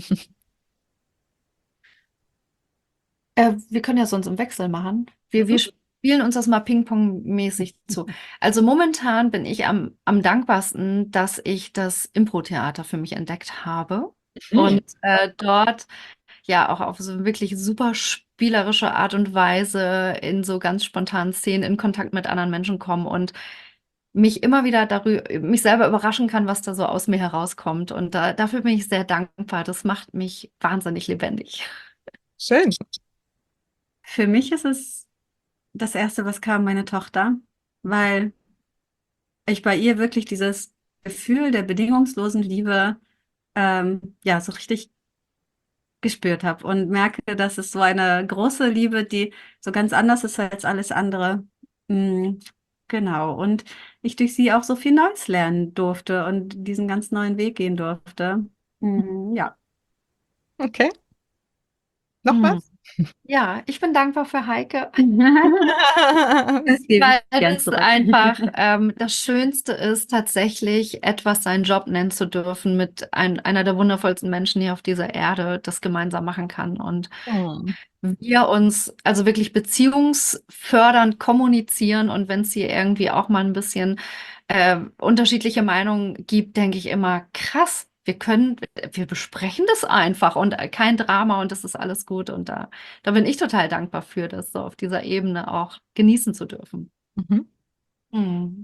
Wir können ja sonst im Wechsel machen. Wir spielen uns das mal Ping-Pong-mäßig zu. Also momentan bin ich am dankbarsten, dass ich das Impro-Theater für mich entdeckt habe und dort ja auch auf so wirklich super spielerische Art und Weise in so ganz spontanen Szenen in Kontakt mit anderen Menschen komme und mich immer wieder mich selber überraschen kann, was da so aus mir herauskommt. Und dafür bin ich sehr dankbar. Das macht mich wahnsinnig lebendig. Schön. Für mich ist es das Erste, was kam, meine Tochter, weil ich bei ihr wirklich dieses Gefühl der bedingungslosen Liebe ja so richtig gespürt habe und merke, dass es so eine große Liebe, die so ganz anders ist als alles andere. Mm, genau. Und ich durch sie auch so viel Neues lernen durfte und diesen ganz neuen Weg gehen durfte. Ja. Okay. Noch Hm. was? Ja, ich bin dankbar für Heike, Das gebe weil ich gern es zurück. einfach das Schönste ist, tatsächlich etwas seinen Job nennen zu dürfen mit einer der wundervollsten Menschen hier auf dieser Erde, das gemeinsam machen kann. Und Hm. wir uns also wirklich beziehungsfördernd kommunizieren und wenn es hier irgendwie auch mal ein bisschen unterschiedliche Meinungen gibt, denke ich immer, krass, wir besprechen das einfach und kein Drama und das ist alles gut. Und da bin ich total dankbar für, das so auf dieser Ebene auch genießen zu dürfen. Mhm. Hm.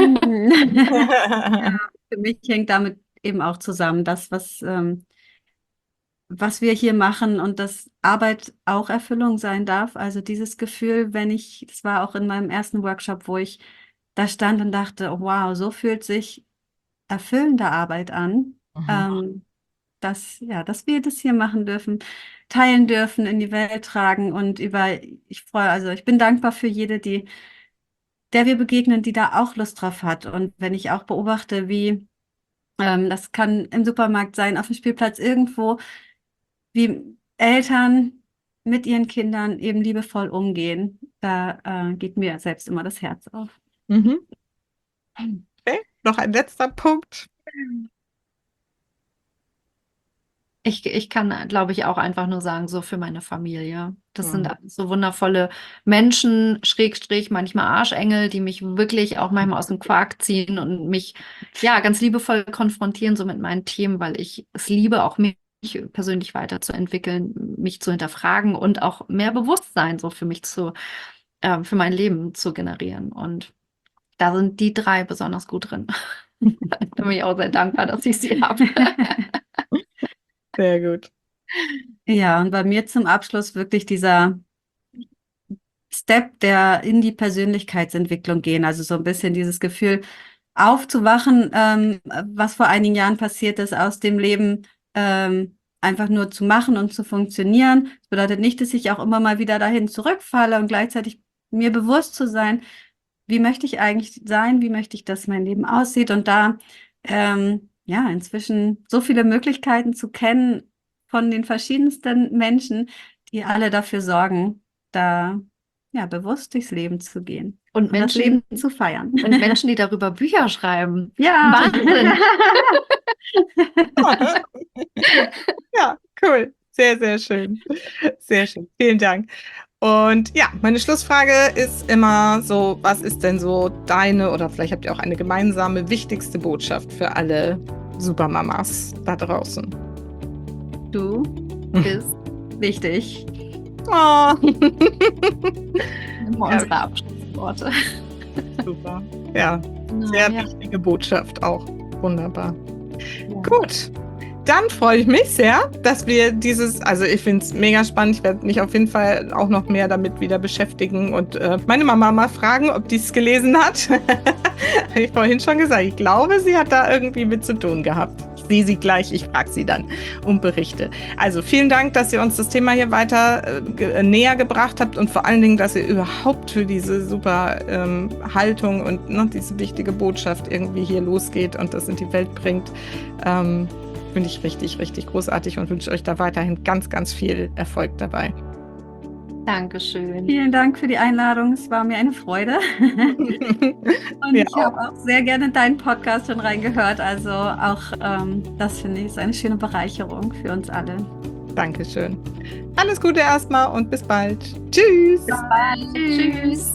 Ja, für mich hängt damit eben auch zusammen, das, was wir hier machen und dass Arbeit auch Erfüllung sein darf. Also dieses Gefühl, das war auch in meinem ersten Workshop, wo ich da stand und dachte, oh, wow, so fühlt sich erfüllende Arbeit an, Mhm. dass wir das hier machen dürfen, teilen dürfen, in die Welt tragen und ich bin dankbar für jede, der wir begegnen, die da auch Lust drauf hat. Und wenn ich auch beobachte, das kann im Supermarkt sein, auf dem Spielplatz irgendwo, wie Eltern mit ihren Kindern eben liebevoll umgehen, da geht mir selbst immer das Herz auf. Mhm. Okay. Noch ein letzter Punkt. Ich kann, glaube ich, auch einfach nur sagen, so für meine Familie. Das sind Mhm. alles so wundervolle Menschen, Schrägstrich, manchmal Arschengel, die mich wirklich auch manchmal aus dem Quark ziehen und mich ja ganz liebevoll konfrontieren, so mit meinen Themen, weil ich es liebe, auch mich persönlich weiterzuentwickeln, mich zu hinterfragen und auch mehr Bewusstsein so für mein Leben zu generieren. Und da sind die 3 besonders gut drin. Da bin ich auch sehr dankbar, dass ich sie habe. Sehr gut. Ja, und bei mir zum Abschluss wirklich dieser Step, der in die Persönlichkeitsentwicklung gehen, also so ein bisschen dieses Gefühl aufzuwachen, was vor einigen Jahren passiert ist, aus dem Leben einfach nur zu machen und zu funktionieren. Das bedeutet nicht, dass ich auch immer mal wieder dahin zurückfalle und gleichzeitig mir bewusst zu sein, wie möchte ich eigentlich sein, wie möchte ich, dass mein Leben aussieht und da ja inzwischen so viele Möglichkeiten zu kennen von den verschiedensten Menschen, die alle dafür sorgen, da ja bewusst durchs Leben zu gehen Und und das Menschen, Leben zu feiern. und Menschen, die darüber Bücher schreiben. Ja. Wahnsinn. Ja, cool. Sehr, sehr schön. Sehr schön. Vielen Dank. Und ja, meine Schlussfrage ist immer so: Was ist denn so deine, oder vielleicht habt ihr auch eine gemeinsame, wichtigste Botschaft für alle Supermamas da draußen? Du bist wichtig. Oh. Immer unsere Abschlussworte. Super. Ja, sehr Ja. wichtige Botschaft auch. Wunderbar. Ja. Gut. Dann freue ich mich sehr, dass wir also ich finde es mega spannend. Ich werde mich auf jeden Fall auch noch mehr damit wieder beschäftigen und meine Mama mal fragen, ob die es gelesen hat. Habe ich vorhin schon gesagt. Ich glaube, sie hat da irgendwie mit zu tun gehabt. sehe sie gleich, ich frage sie dann und berichte. Also vielen Dank, dass ihr uns das Thema hier weiter näher gebracht habt und vor allen Dingen, dass ihr überhaupt für diese super Haltung und diese wichtige Botschaft irgendwie hier losgeht und das in die Welt bringt. Finde ich richtig, richtig großartig und wünsche euch da weiterhin ganz, ganz viel Erfolg dabei. Dankeschön. Vielen Dank für die Einladung. Es war mir eine Freude. Und ich habe auch sehr gerne in deinen Podcast schon reingehört. Also auch das finde ich ist eine schöne Bereicherung für uns alle. Dankeschön. Alles Gute erstmal und bis bald. Tschüss. Bis bald. Tschüss.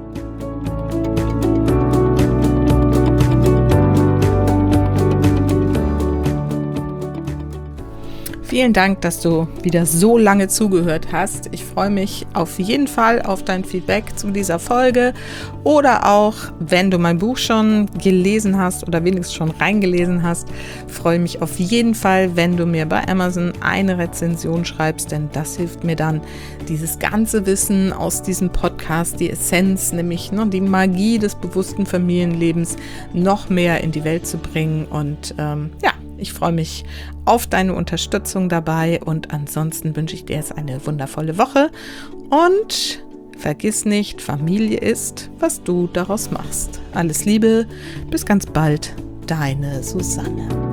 Vielen Dank, dass du wieder so lange zugehört hast. Ich freue mich auf jeden Fall auf dein Feedback zu dieser Folge oder auch, wenn du mein Buch schon gelesen hast oder wenigstens schon reingelesen hast, freue mich auf jeden Fall, wenn du mir bei Amazon eine Rezension schreibst, denn das hilft mir dann, dieses ganze Wissen aus diesem Podcast, die Essenz, nämlich die Magie des bewussten Familienlebens noch mehr in die Welt zu bringen und ich freue mich auf deine Unterstützung dabei und ansonsten wünsche ich dir jetzt eine wundervolle Woche und vergiss nicht, Familie ist, was du daraus machst. Alles Liebe, bis ganz bald, deine Susanne.